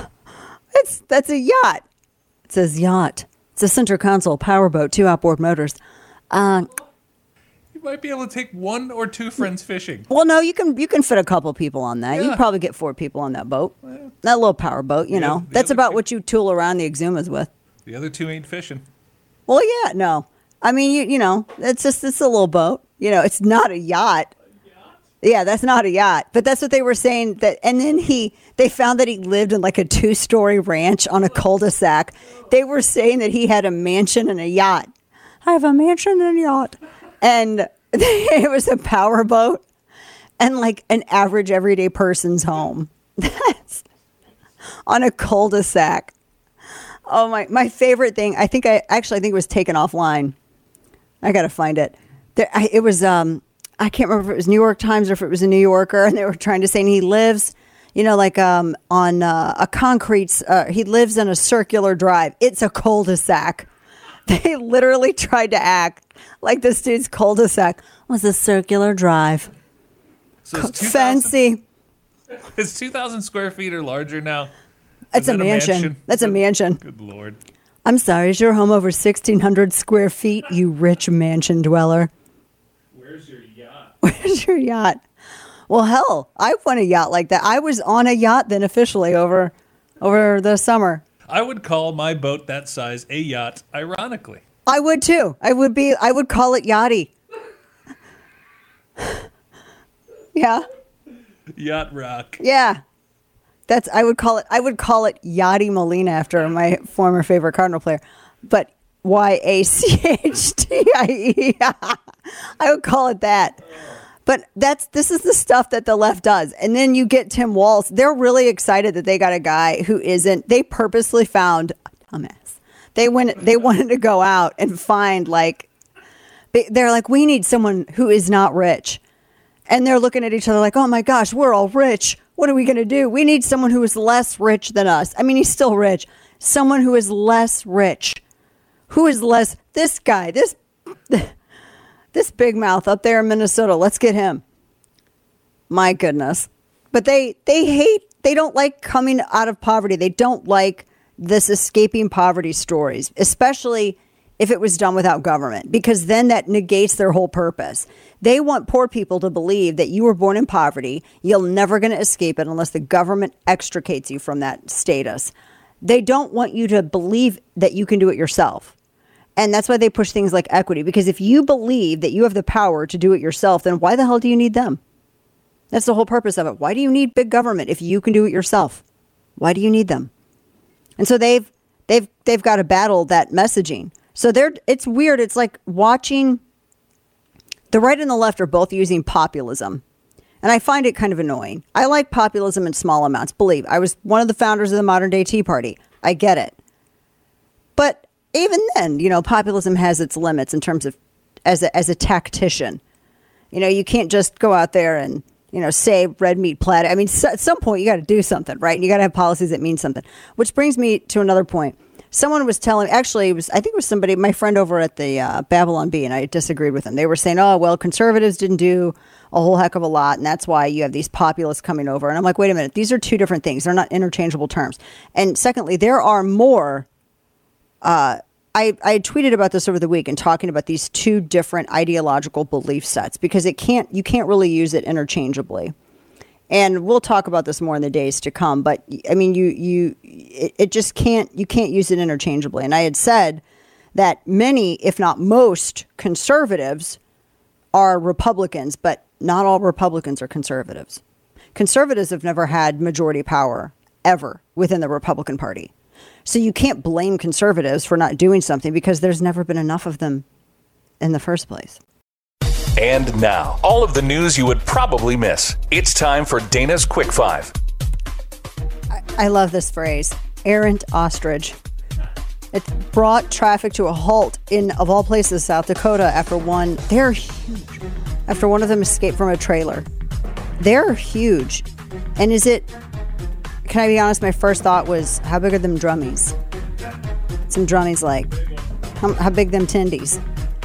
It's that's a yacht. It says yacht. It's a center console powerboat, two outboard motors. Uh, You might be able to take one or two friends fishing. well, no, you can you can fit a couple people on that. You Yeah. can probably get four people on that boat. That little powerboat, you The know. oth- the That's other about two- what you tool around the Exumas with. The other two ain't fishing. Well, yeah, no. I mean, you you know, it's just it's a little boat. You know, it's not a yacht. Yeah, that's not a yacht. But that's what they were saying. That, and then he, they found that he lived in like a two-story ranch on a cul-de-sac. They were saying that he had a mansion and a yacht. I have a mansion and a yacht, and it was a powerboat, and like an average everyday person's home. That's on a cul-de-sac. Oh my! My favorite thing. I think I actually I think it was taken offline. I gotta find it. There, I, it was. Um, I can't remember if it was New York Times or if it was a New Yorker, and they were trying to say and he lives, you know, like um, on uh, a concrete. Uh, he lives in a circular drive. It's a cul-de-sac. They literally tried to act like this dude's cul-de-sac was a circular drive. So it's two Fancy. thousand It's two thousand square feet or larger now. It's Is a that mansion. That's a mansion. Good Lord. I'm sorry. Is your home over sixteen hundred square feet? You rich mansion dweller. Where's your yacht? Where's your yacht? Well, hell, I want a yacht like that. I was on a yacht then officially over over the summer. I would call my boat that size a yacht, ironically. I would too. I would be. I would call it yachty. Yeah. Yacht rock. Yeah. That's. I would call it. I would call it Yachty Molina after my former favorite Cardinal player, but Y A C H T I E. I would call it that. But that's this is the stuff that the left does. And then you get Tim Walz. They're really excited that they got a guy who isn't. They purposely found a dumbass. They went. They wanted to go out and find like. They're like, we need someone who is not rich, and they're looking at each other like, oh my gosh, we're all rich. What are we going to do? We need someone who is less rich than us. I mean, he's still rich. Someone who is less rich. Who is less? This guy. This. This big mouth up there in Minnesota. Let's get him. My goodness. But they they hate, they don't like coming out of poverty. They don't like this escaping poverty stories, especially if it was done without government, because then that negates their whole purpose. They want poor people to believe that you were born in poverty. You're never going to escape it unless the government extricates you from that status. They don't want you to believe that you can do it yourself. And that's why they push things like equity, because if you believe that you have the power to do it yourself, then why the hell do you need them? That's the whole purpose of it. Why do you need big government if you can do it yourself? Why do you need them? And so they've they've they've got to battle that messaging. So they're it's weird. It's like watching the right and the left are both using populism. And I find it kind of annoying. I like populism in small amounts. Believe I was one of the founders of the modern day Tea Party. I get it. But even then, you know, populism has its limits in terms of as a, as a tactician. You know, you can't just go out there and, you know, say red meat platter. I mean, so, at some point you got to do something, right? And you got to have policies that mean something, which brings me to another point. Someone was telling, actually, it was I think it was somebody, my friend over at the uh, Babylon Bee, and I disagreed with them. They were saying, oh, well, conservatives didn't do a whole heck of a lot, and that's why you have these populists coming over. And I'm like, wait a minute, these are two different things. They're not interchangeable terms. And secondly, there are more, uh, I, I tweeted about this over the week and talking about these two different ideological belief sets, because it can't, you can't really use it interchangeably. And we'll talk about this more in the days to come. But I mean, you, you, it, it just can't, you can't use it interchangeably. And I had said that many, if not most, conservatives are Republicans, but not all Republicans are conservatives. Conservatives have never had majority power ever within the Republican Party. So you can't blame conservatives for not doing something because there's never been enough of them in the first place. And now, all of the news you would probably miss. It's time for Dana's Quick Five. I, I love this phrase, errant ostrich. It brought traffic to a halt in, of all places, South Dakota after one, they're huge, after one of them escaped from a trailer. They're huge. And is it, can I be honest, my first thought was, how big are them drummies? Some drummies like, how, how big them tendies?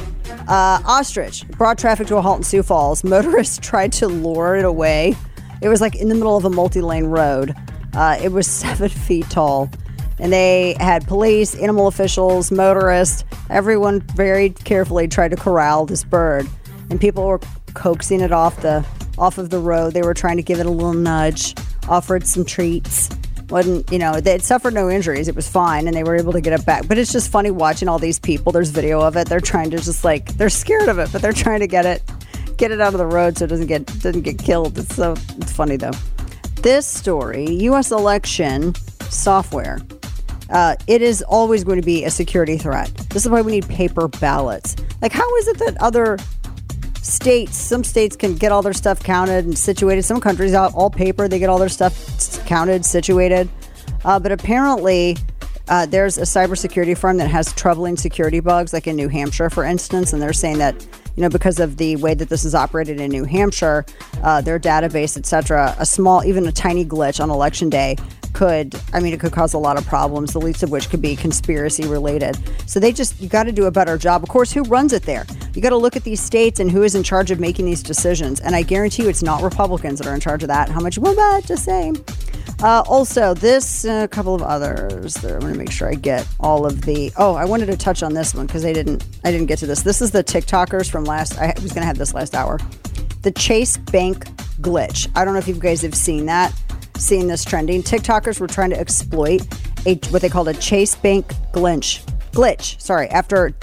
Uh, ostrich brought traffic to a halt in Sioux Falls. Motorists tried to lure it away. It was like in the middle of a multi-lane road. Uh, it was seven feet tall. And they had police, animal officials, motorists, everyone very carefully tried to corral this bird. And people were coaxing it off the off of the road. They were trying to give it a little nudge, offered some treats. Wasn't, you know, they had suffered no injuries. It was fine, and they were able to get it back. But it's just funny watching all these people. There's video of it. They're trying to just like, they're scared of it, but they're trying to get it, get it out of the road so it doesn't get doesn't get killed. It's so it's funny though. This story, U S election software. Uh, it is always going to be a security threat. This is why we need paper ballots. Like, how is it that other states, some states can get all their stuff counted and situated. Some countries, all, all paper, they get all their stuff counted, situated. Uh, but apparently, uh, there's a cybersecurity firm that has troubling security bugs, like in New Hampshire, for instance. And they're saying that, you know, because of the way that this is operated in New Hampshire, uh, their database, et cetera, a small, even a tiny glitch on election day could, I mean, it could cause a lot of problems, the least of which could be conspiracy related. So they just, you got to do a better job. Of course, who runs it there? You got to look at these states and who is in charge of making these decisions. And I guarantee you it's not Republicans that are in charge of that. How much will that to say? Uh, also, this, a uh, couple of others. There, I'm going to make sure I get all of the, oh, I wanted to touch on this one because they didn't, I didn't get to this. This is the TikTokers from last, I was going to have this last hour. The Chase Bank glitch. I don't know if you guys have seen that. Seeing this trending. TikTokers were trying to exploit a what they called a Chase Bank glitch. Glitch, sorry, after,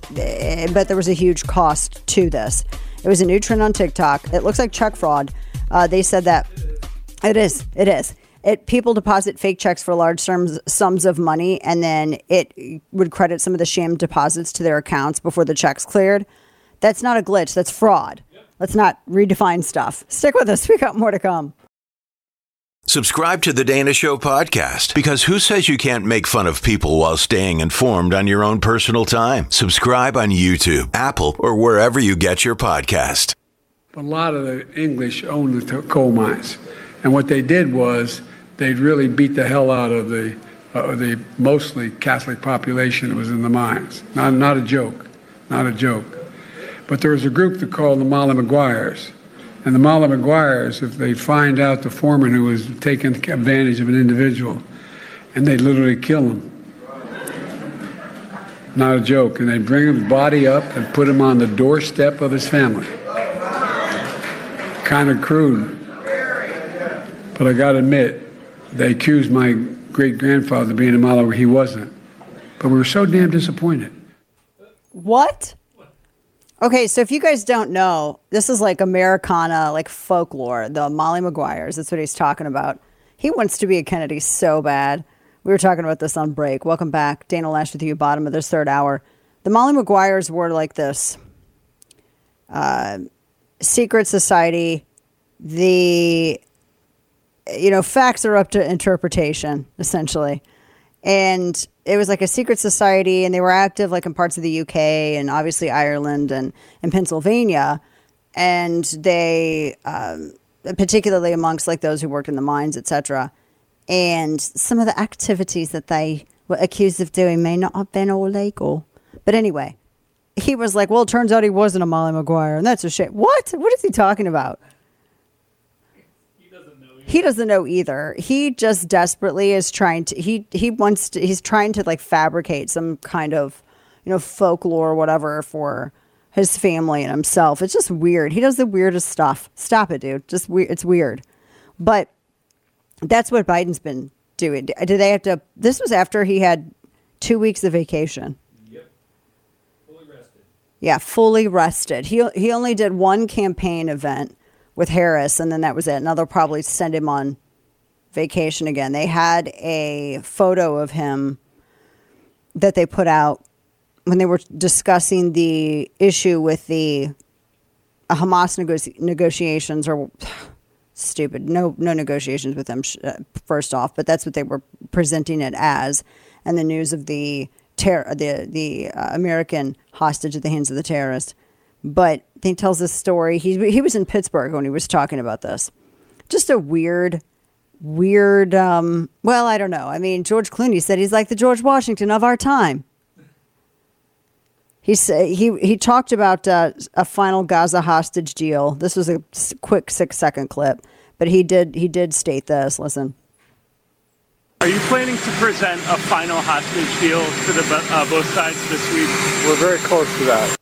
but there was a huge cost to this. It was a new trend on TikTok. It looks like check fraud. Uh, they said that it is, it is. It people deposit fake checks for large sums sums of money, and then it would credit some of the sham deposits to their accounts before the checks cleared. That's not a glitch. That's fraud. Let's not redefine stuff. Stick with us. We got more to come. Subscribe to the Dana Show podcast, because who says you can't make fun of people while staying informed on your own personal time? Subscribe on YouTube, Apple, or wherever you get your podcast. A lot of the English owned the coal mines. And what they did was they'd really beat the hell out of the uh, the mostly Catholic population that was in the mines. Not, not a joke. Not a joke. But there was a group that called the Molly Maguires. And the Molly Maguires, if they find out the foreman who was taking advantage of an individual, and they'd literally kill him. Not a joke. And they'd bring his body up and put him on the doorstep of his family. Kind of crude. But I got to admit, they accused my great-grandfather of being a Molly where he wasn't. But we were so damn disappointed. What? Okay, so if you guys don't know, this is like Americana, like folklore, the Molly Maguires. That's what he's talking about. He wants to be a Kennedy so bad. We were talking about this on break. Welcome back. Dana Lash with you, bottom of this third hour. The Molly Maguires were like this. Uh, secret society. The, you know, facts are up to interpretation, essentially. And it was like a secret society, and they were active like in parts of the U K and obviously Ireland and, and Pennsylvania. And they, um, particularly amongst like those who worked in the mines, et cetera. And some of the activities that they were accused of doing may not have been all legal. But anyway, he was like, well, it turns out he wasn't a Molly Maguire, and that's a shame. What? What is he talking about? He doesn't know either. He just desperately is trying to, he, he wants to, he's trying to like fabricate some kind of, you know, folklore or whatever for his family and himself. It's just weird. He does the weirdest stuff. Stop it, dude. Just weird. It's weird. But that's what Biden's been doing. Do they have to, this was after he had two weeks of vacation. Yep. Fully rested. Yeah, fully rested. He, he only did one campaign event with Harris, and then that was it. Now they'll probably send him on vacation again. They had a photo of him that they put out when they were discussing the issue with the Hamas nego- negotiations are stupid. No, no negotiations with them. Uh, first off, but that's what they were presenting it as, and the news of the ter- the the uh, American hostage at the hands of the terrorists. But he tells this story. He he was in Pittsburgh when he was talking about this. Just a weird, weird. Um, well, I don't know. I mean, George Clooney said he's like the George Washington of our time. He said he he talked about uh, a final Gaza hostage deal. This was a quick six second clip, but he did he did state this. Listen. Are you planning to present a final hostage deal to the uh, both sides this week? We're very close to that.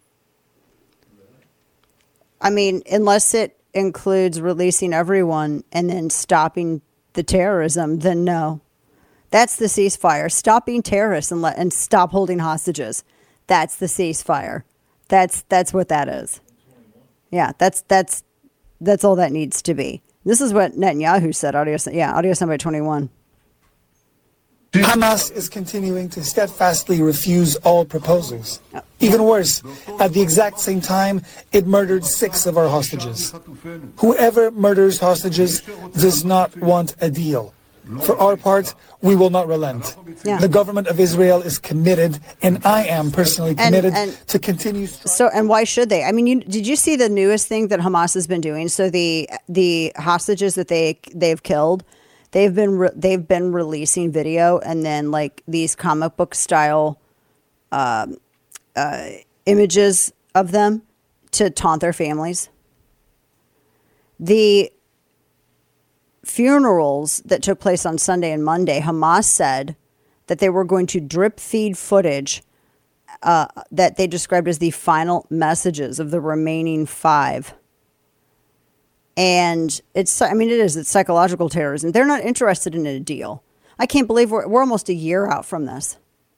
I mean, unless it includes releasing everyone and then stopping the terrorism, then no. That's the ceasefire. Stopping terrorists and let and stop holding hostages. That's the ceasefire. That's that's what that is. Yeah, that's that's that's all that needs to be. This is what Netanyahu said. Audio, yeah, audio soundbite twenty-one. Hamas is continuing to steadfastly refuse all proposals. Even worse, at the exact same time, it murdered six of our hostages. Whoever murders hostages does not want a deal. For our part, we will not relent. Yeah. The government of Israel is committed, and I am personally committed and, and, to continue. So, and why should they? I mean, you, did you see the newest thing that Hamas has been doing? So the the hostages that they they've killed, they've been re- they've been releasing video and then like these comic book style um, uh, images of them to taunt their families. The funerals that took place on Sunday and Monday, Hamas said that they were going to drip feed footage uh, that they described as the final messages of the remaining five. And it's, I mean, it is, it's psychological terrorism. They're not interested in a deal. I can't believe we're, we're almost a year out from this.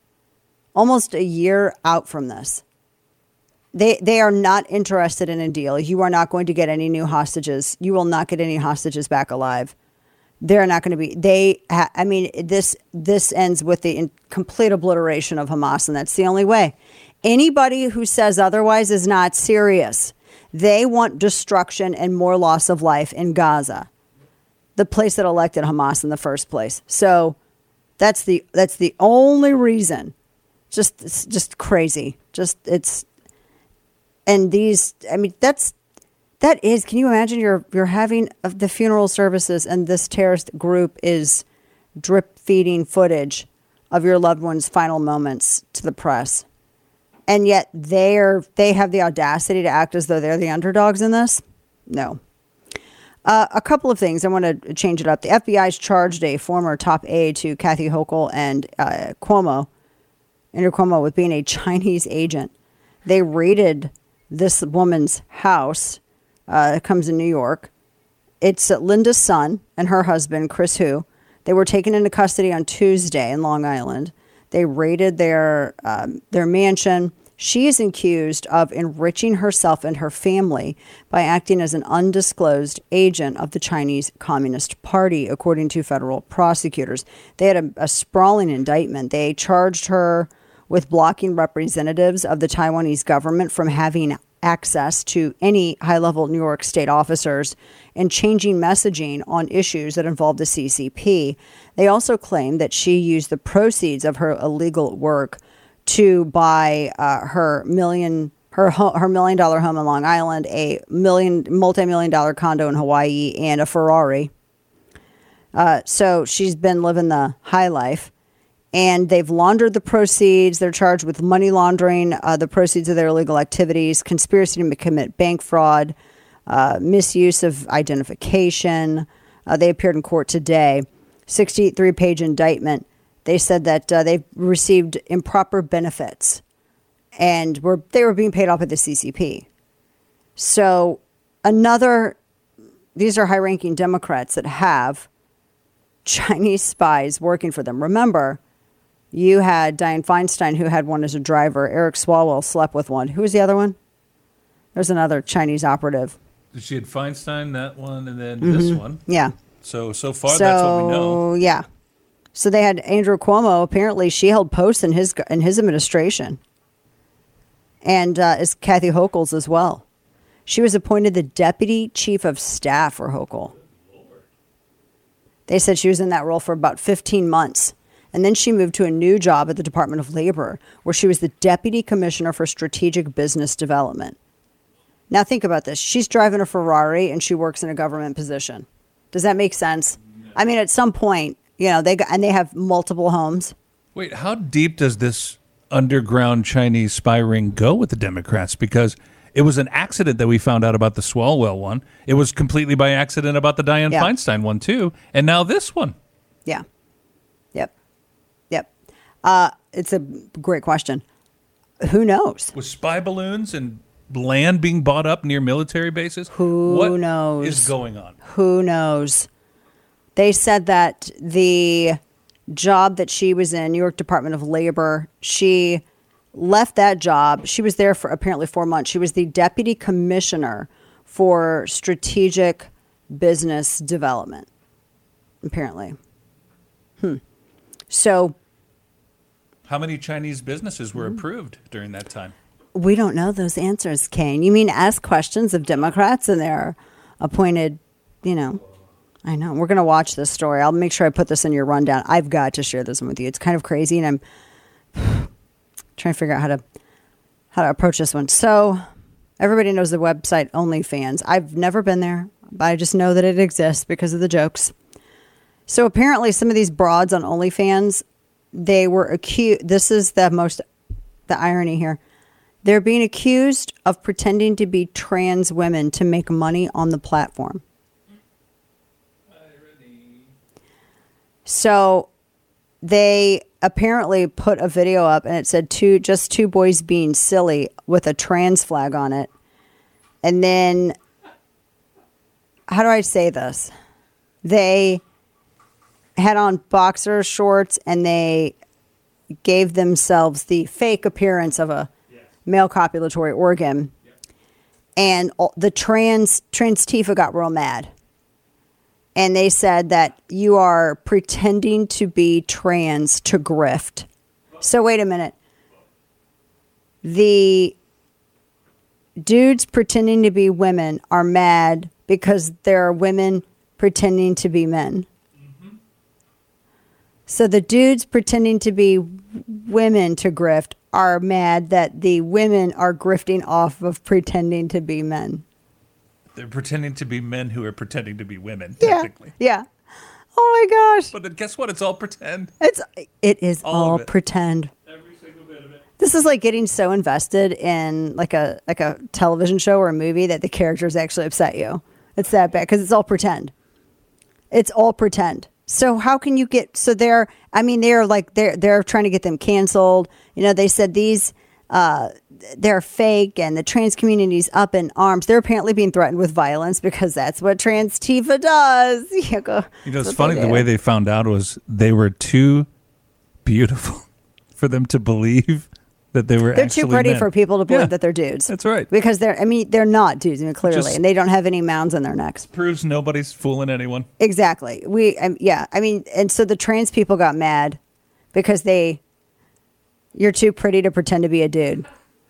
Almost a year out from this. They they are not interested in a deal. You are not going to get any new hostages. You will not get any hostages back alive. They're not going to be. They. Ha, I mean, this this ends with the in, complete obliteration of Hamas, and that's the only way. Anybody who says otherwise is not serious. They want destruction and more loss of life in Gaza, the place that elected Hamas in the first place. So that's the that's the only reason. Just it's just crazy. Just it's. And these, I mean, that's, that is, can you imagine you're, you're having the funeral services and this terrorist group is drip feeding footage of your loved one's final moments to the press. And yet they're, they have the audacity to act as though they're the underdogs in this? No. Uh, a couple of things. I want to change it up. The F B I's charged a former top aide to Kathy Hochul and uh, Cuomo, Andrew Cuomo, with being a Chinese agent. They raided this woman's house. Uh, it comes in New York. It's uh, Linda's son and her husband, Chris Hu. They were taken into custody on Tuesday in Long Island. They raided their um, their mansion. She is accused of enriching herself and her family by acting as an undisclosed agent of the Chinese Communist Party, according to federal prosecutors. They had a, a sprawling indictment. They charged her with blocking representatives of the Taiwanese government from having access to any high-level New York State officers and changing messaging on issues that involve the C C P. They also claim that she used the proceeds of her illegal work to buy uh, her million her ho- her million dollar home in Long Island, a million multi-million dollar condo in Hawaii, and a Ferrari. Uh, so she's been living the high life. And they've laundered the proceeds. They're charged with money laundering uh, the proceeds of their illegal activities, conspiracy to commit bank fraud, uh, misuse of identification. Uh, they appeared in court today. sixty-three page indictment. They said that uh, they've received improper benefits and were they were being paid off by the C C P. So another, these are high-ranking Democrats that have Chinese spies working for them. Remember, you had Dianne Feinstein, who had one as a driver. Eric Swalwell slept with one. Who was the other one? There's another Chinese operative. She had Feinstein, that one, and then Mm-hmm. this one. Yeah. So, so far, so, that's what we know. Yeah. So they had Andrew Cuomo. Apparently, she held posts in his in his administration. And uh, is Kathy Hochul's as well. She was appointed the deputy chief of staff for Hochul. They said she was in that role for about fifteen months. And then she moved to a new job at the Department of Labor, where she was the deputy commissioner for strategic business development. Now think about this. She's driving a Ferrari and she works in a government position. Does that make sense? I mean, at some point, you know, they got, and they have multiple homes. Wait, how deep does this underground Chinese spy ring go with the Democrats? Because it was an accident that we found out about the Swalwell one. It was completely by accident about the Dianne Yeah. Feinstein one, too. And now this one. Yeah. Yep. Yep. Uh, it's a great question. Who knows? With spy balloons and land being bought up near military bases? Who what knows? is going on? Who knows? They said that the job that she was in, New York Department of Labor, she left that job. She was there for apparently four months. She was the deputy commissioner for strategic business development, apparently. Hmm. So How many Chinese businesses were approved during that time? we don't know those answers, Kane. You mean ask questions of Democrats and their appointed, you know. I know. We're going to watch this story. I'll make sure I put this in your rundown. I've got to share this one with you. It's kind of crazy, and I'm trying to figure out how to how to approach this one. So everybody knows the website OnlyFans. I've never been there, but I just know that it exists because of the jokes. So apparently some of these broads on OnlyFans, they were accused. This is the most, the irony here. They're being accused of pretending to be trans women to make money on the platform. So they apparently put a video up and it said two, just two boys being silly with a trans flag on it. And then, how do I say this? They had on boxer shorts and they gave themselves the fake appearance of a male copulatory organ. And the trans, trans Tifa got real mad. And they said that you are pretending to be trans to grift. So wait a minute. The dudes pretending to be women are mad because there are women pretending to be men. Mm-hmm. So the dudes pretending to be women to grift are mad that the women are grifting off of pretending to be men. They're pretending to be men who are pretending to be women, Yeah. technically. Yeah. Oh my gosh. But then guess what? It's all pretend. It's it is All all, of it. pretend. Every single bit of it. This is like getting so invested in like a like a television show or a movie that the characters actually upset you. It's that bad because it's all pretend. It's all pretend. So how can you get so they're I mean they're like they're they're trying to get them canceled. You know, they said these uh they're fake and the trans community's up in arms. They're apparently being threatened with violence because that's what trans Tifa does. You go, You know, it's that's funny. what The they way do. they found out was they were too beautiful for them to believe that they were They're actually too pretty men. for people to believe Yeah, that they're dudes. That's right. Because they're, I mean, they're not dudes, I mean, clearly, Just- and they don't have any mounds in their necks. Proves nobody's fooling anyone. Exactly. We, um, yeah, I mean, and so the trans people got mad because they, you're too pretty to pretend to be a dude.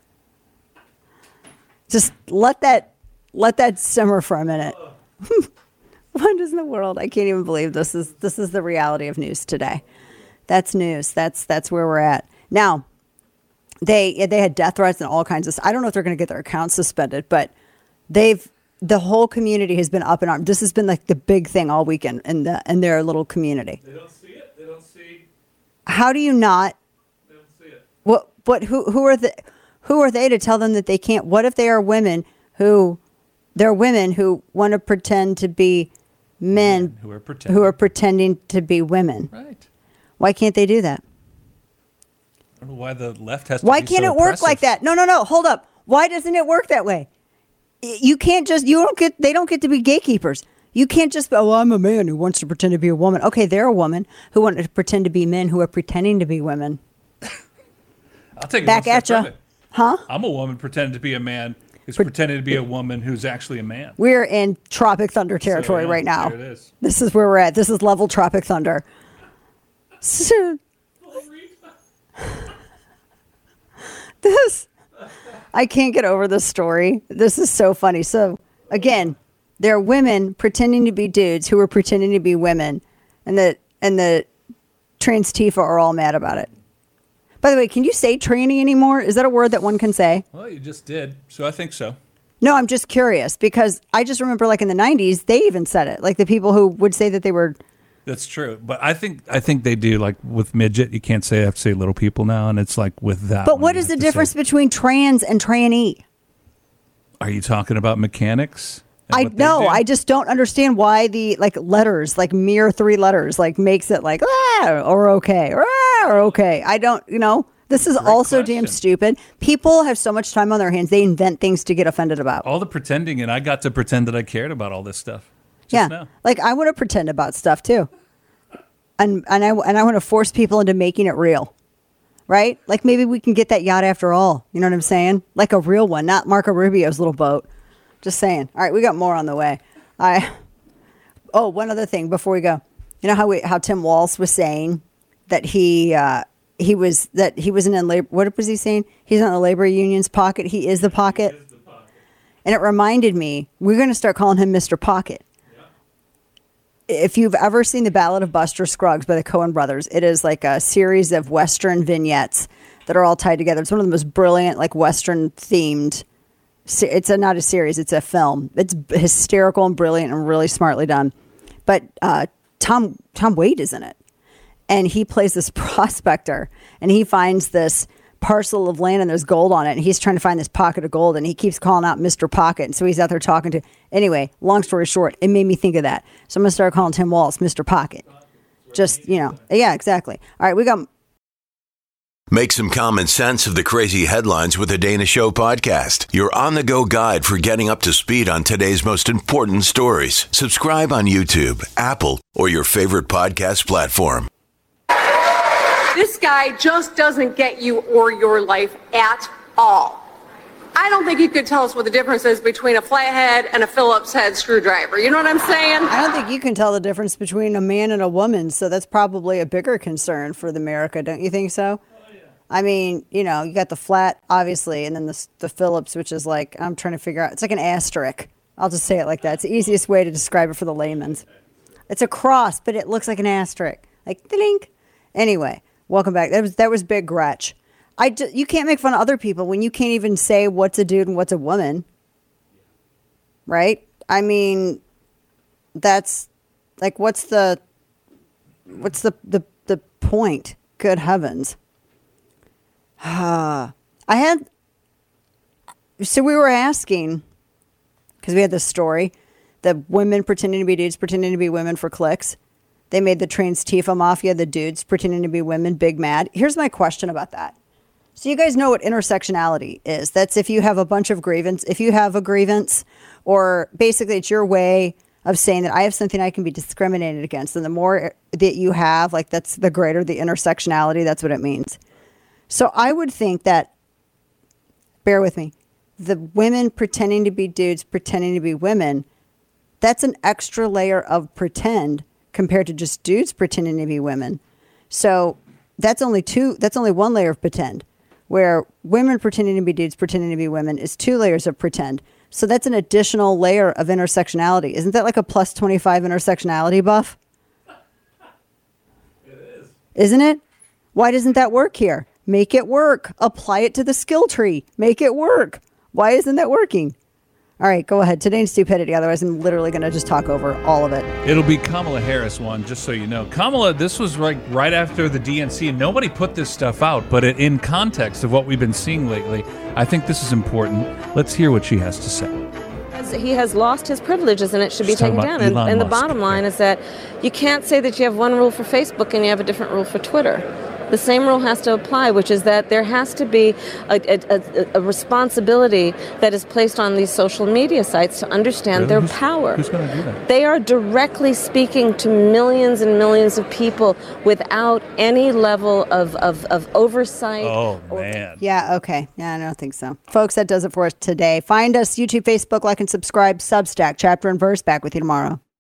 Just let that, let that simmer for a minute. What is in the world? I can't even believe this is, this is the reality of news today. That's news. That's, that's where we're at. Now, They they had death threats and all kinds of stuff. I don't know if they're going to get their accounts suspended, but they've the whole community has been up in arms. This has been like the big thing all weekend in the in their little community. They don't see it. They don't see. How do you not? They don't see it. What? But who? Who are the? Who are they to tell them that they can't? What if they are women who? They're women who want to pretend to be men who are pretending. who are pretending to be women. Right. Why can't they do that? I don't know why the left has to Why be can't so it work oppressive. like that? No, no, no. Hold up. Why doesn't it work that way? Y- You can't just, you don't get, they don't get to be gatekeepers. You can't just, oh, I'm a man who wants to pretend to be a woman. Okay, they're a woman who want to pretend to be men who are pretending to be women. I'll take it Back one at step ya. further. Huh? I'm a woman pretending to be a man who's pretending to be a woman who's actually a man. We're in Tropic Thunder territory yeah, right now. there it is. This is where we're at. This is level Tropic Thunder. So, this, I can't get over this story. This is so funny. So, again, there are women pretending to be dudes who are pretending to be women, and the and the trans Tifa are all mad about it. By the way, can you say tranny anymore? Is that a word that one can say? Well, you just did, so I think so. No, I'm just curious because I just remember, like in the nineties, they even said it. Like the people who would say that they were. That's true, but I think I think they do. Like with midget, you can't say I have to say little people now, and it's like with that. But what is the difference between trans and tranny? Are you talking about mechanics? I know. I just don't understand why the like letters, like mere three letters, like makes it like ah, or okay or ah, or okay. I don't. You know, this is also damn stupid. People have so much time on their hands; they invent things to get offended about. All the pretending, and I got to pretend that I cared about all this stuff. Yeah, now. like I want to pretend about stuff too, and and I and I want to force people into making it real, right? Like maybe we can get that yacht after all. You know what I'm saying? Like a real one, not Marco Rubio's little boat. Just saying. All right, we got more on the way. I oh, one other thing before we go. You know how we how Tim Walz was saying that he uh, he was that he wasn't in labor. What was he saying? He's not in the labor union's pocket. He is the pocket. Is the pocket. And it reminded me we're going to start calling him Mister Pocket. If you've ever seen The Ballad of Buster Scruggs by the Coen brothers, it is like a series of Western vignettes that are all tied together. It's one of the most brilliant, like Western themed. It's a, not a series, it's a film. It's hysterical and brilliant and really smartly done. But uh, Tom Tom Waite is in it. And he plays this prospector. And he finds this parcel of land and there's gold on it. And he's trying to find this pocket of gold. And he keeps calling out Mister Pocket. And so he's out there talking to... Anyway, long story short, it made me think of that. So I'm going to start calling Tim Walz Mister Pocket. Just, you know. Yeah, exactly. All right, we got... Make some common sense of the crazy headlines with the Dana Show podcast. Your on-the-go guide for getting up to speed on today's most important stories. Subscribe on YouTube, Apple, or your favorite podcast platform. This guy just doesn't get you or your life at all. I don't think you could tell us what the difference is between a flathead and a Phillips head screwdriver. You know what I'm saying? I don't think you can tell the difference between a man and a woman, so that's probably a bigger concern for America, don't you think so? I mean, you know, you got the flat, obviously, and then the, the Phillips, which is like, I'm trying to figure out, it's like an asterisk. I'll just say it like that. It's the easiest way to describe it for the layman's. It's a cross, but it looks like an asterisk. Like, ding. Anyway, welcome back. That was that was Big Gretch. I just, you can't make fun of other people when you can't even say what's a dude and what's a woman. Right? I mean, that's, like, what's the, what's the, the, the point? Good heavens. I had, so we were asking, because we had this story, that women pretending to be dudes, pretending to be women for clicks. They made the trans Tifa mafia, the dudes pretending to be women, big mad. Here's my question about that. So you guys know what intersectionality is. That's if you have a bunch of grievance, if you have a grievance, or basically it's your way of saying that I have something I can be discriminated against. And the more that you have, like that's the greater the intersectionality, that's what it means. So I would think that, bear with me, the women pretending to be dudes, pretending to be women, that's an extra layer of pretend compared to just dudes pretending to be women. So that's only two, that's only one layer of pretend, where women pretending to be dudes, pretending to be women is two layers of pretend. So that's an additional layer of intersectionality. Isn't that like a plus twenty-five intersectionality buff? It is. Isn't it? Why doesn't that work here? Make it work. Apply it to the skill tree. Make it work. Why isn't that working? All right, go ahead. Today's stupidity. Otherwise, I'm literally going to just talk over all of it. It'll be Kamala Harris one, just so you know. Kamala, this was like right after the D N C, and nobody put this stuff out, but it, in context of what we've been seeing lately, I think this is important. Let's hear what she has to say. He has lost his privileges, and it should be taken down. And, and the bottom line is that you can't say that you have one rule for Facebook and you have a different rule for Twitter. The same rule has to apply, which is that there has to be a, a, a responsibility that is placed on these social media sites to understand really? their who's, power. Who's going to do that? They are directly speaking to millions and millions of people without any level of, of, of oversight. Oh, man. Yeah, okay. Yeah, I don't think so. Folks, that does it for us today. Find us, YouTube, Facebook, like and subscribe, Substack, Chapter and Verse. Back with you tomorrow.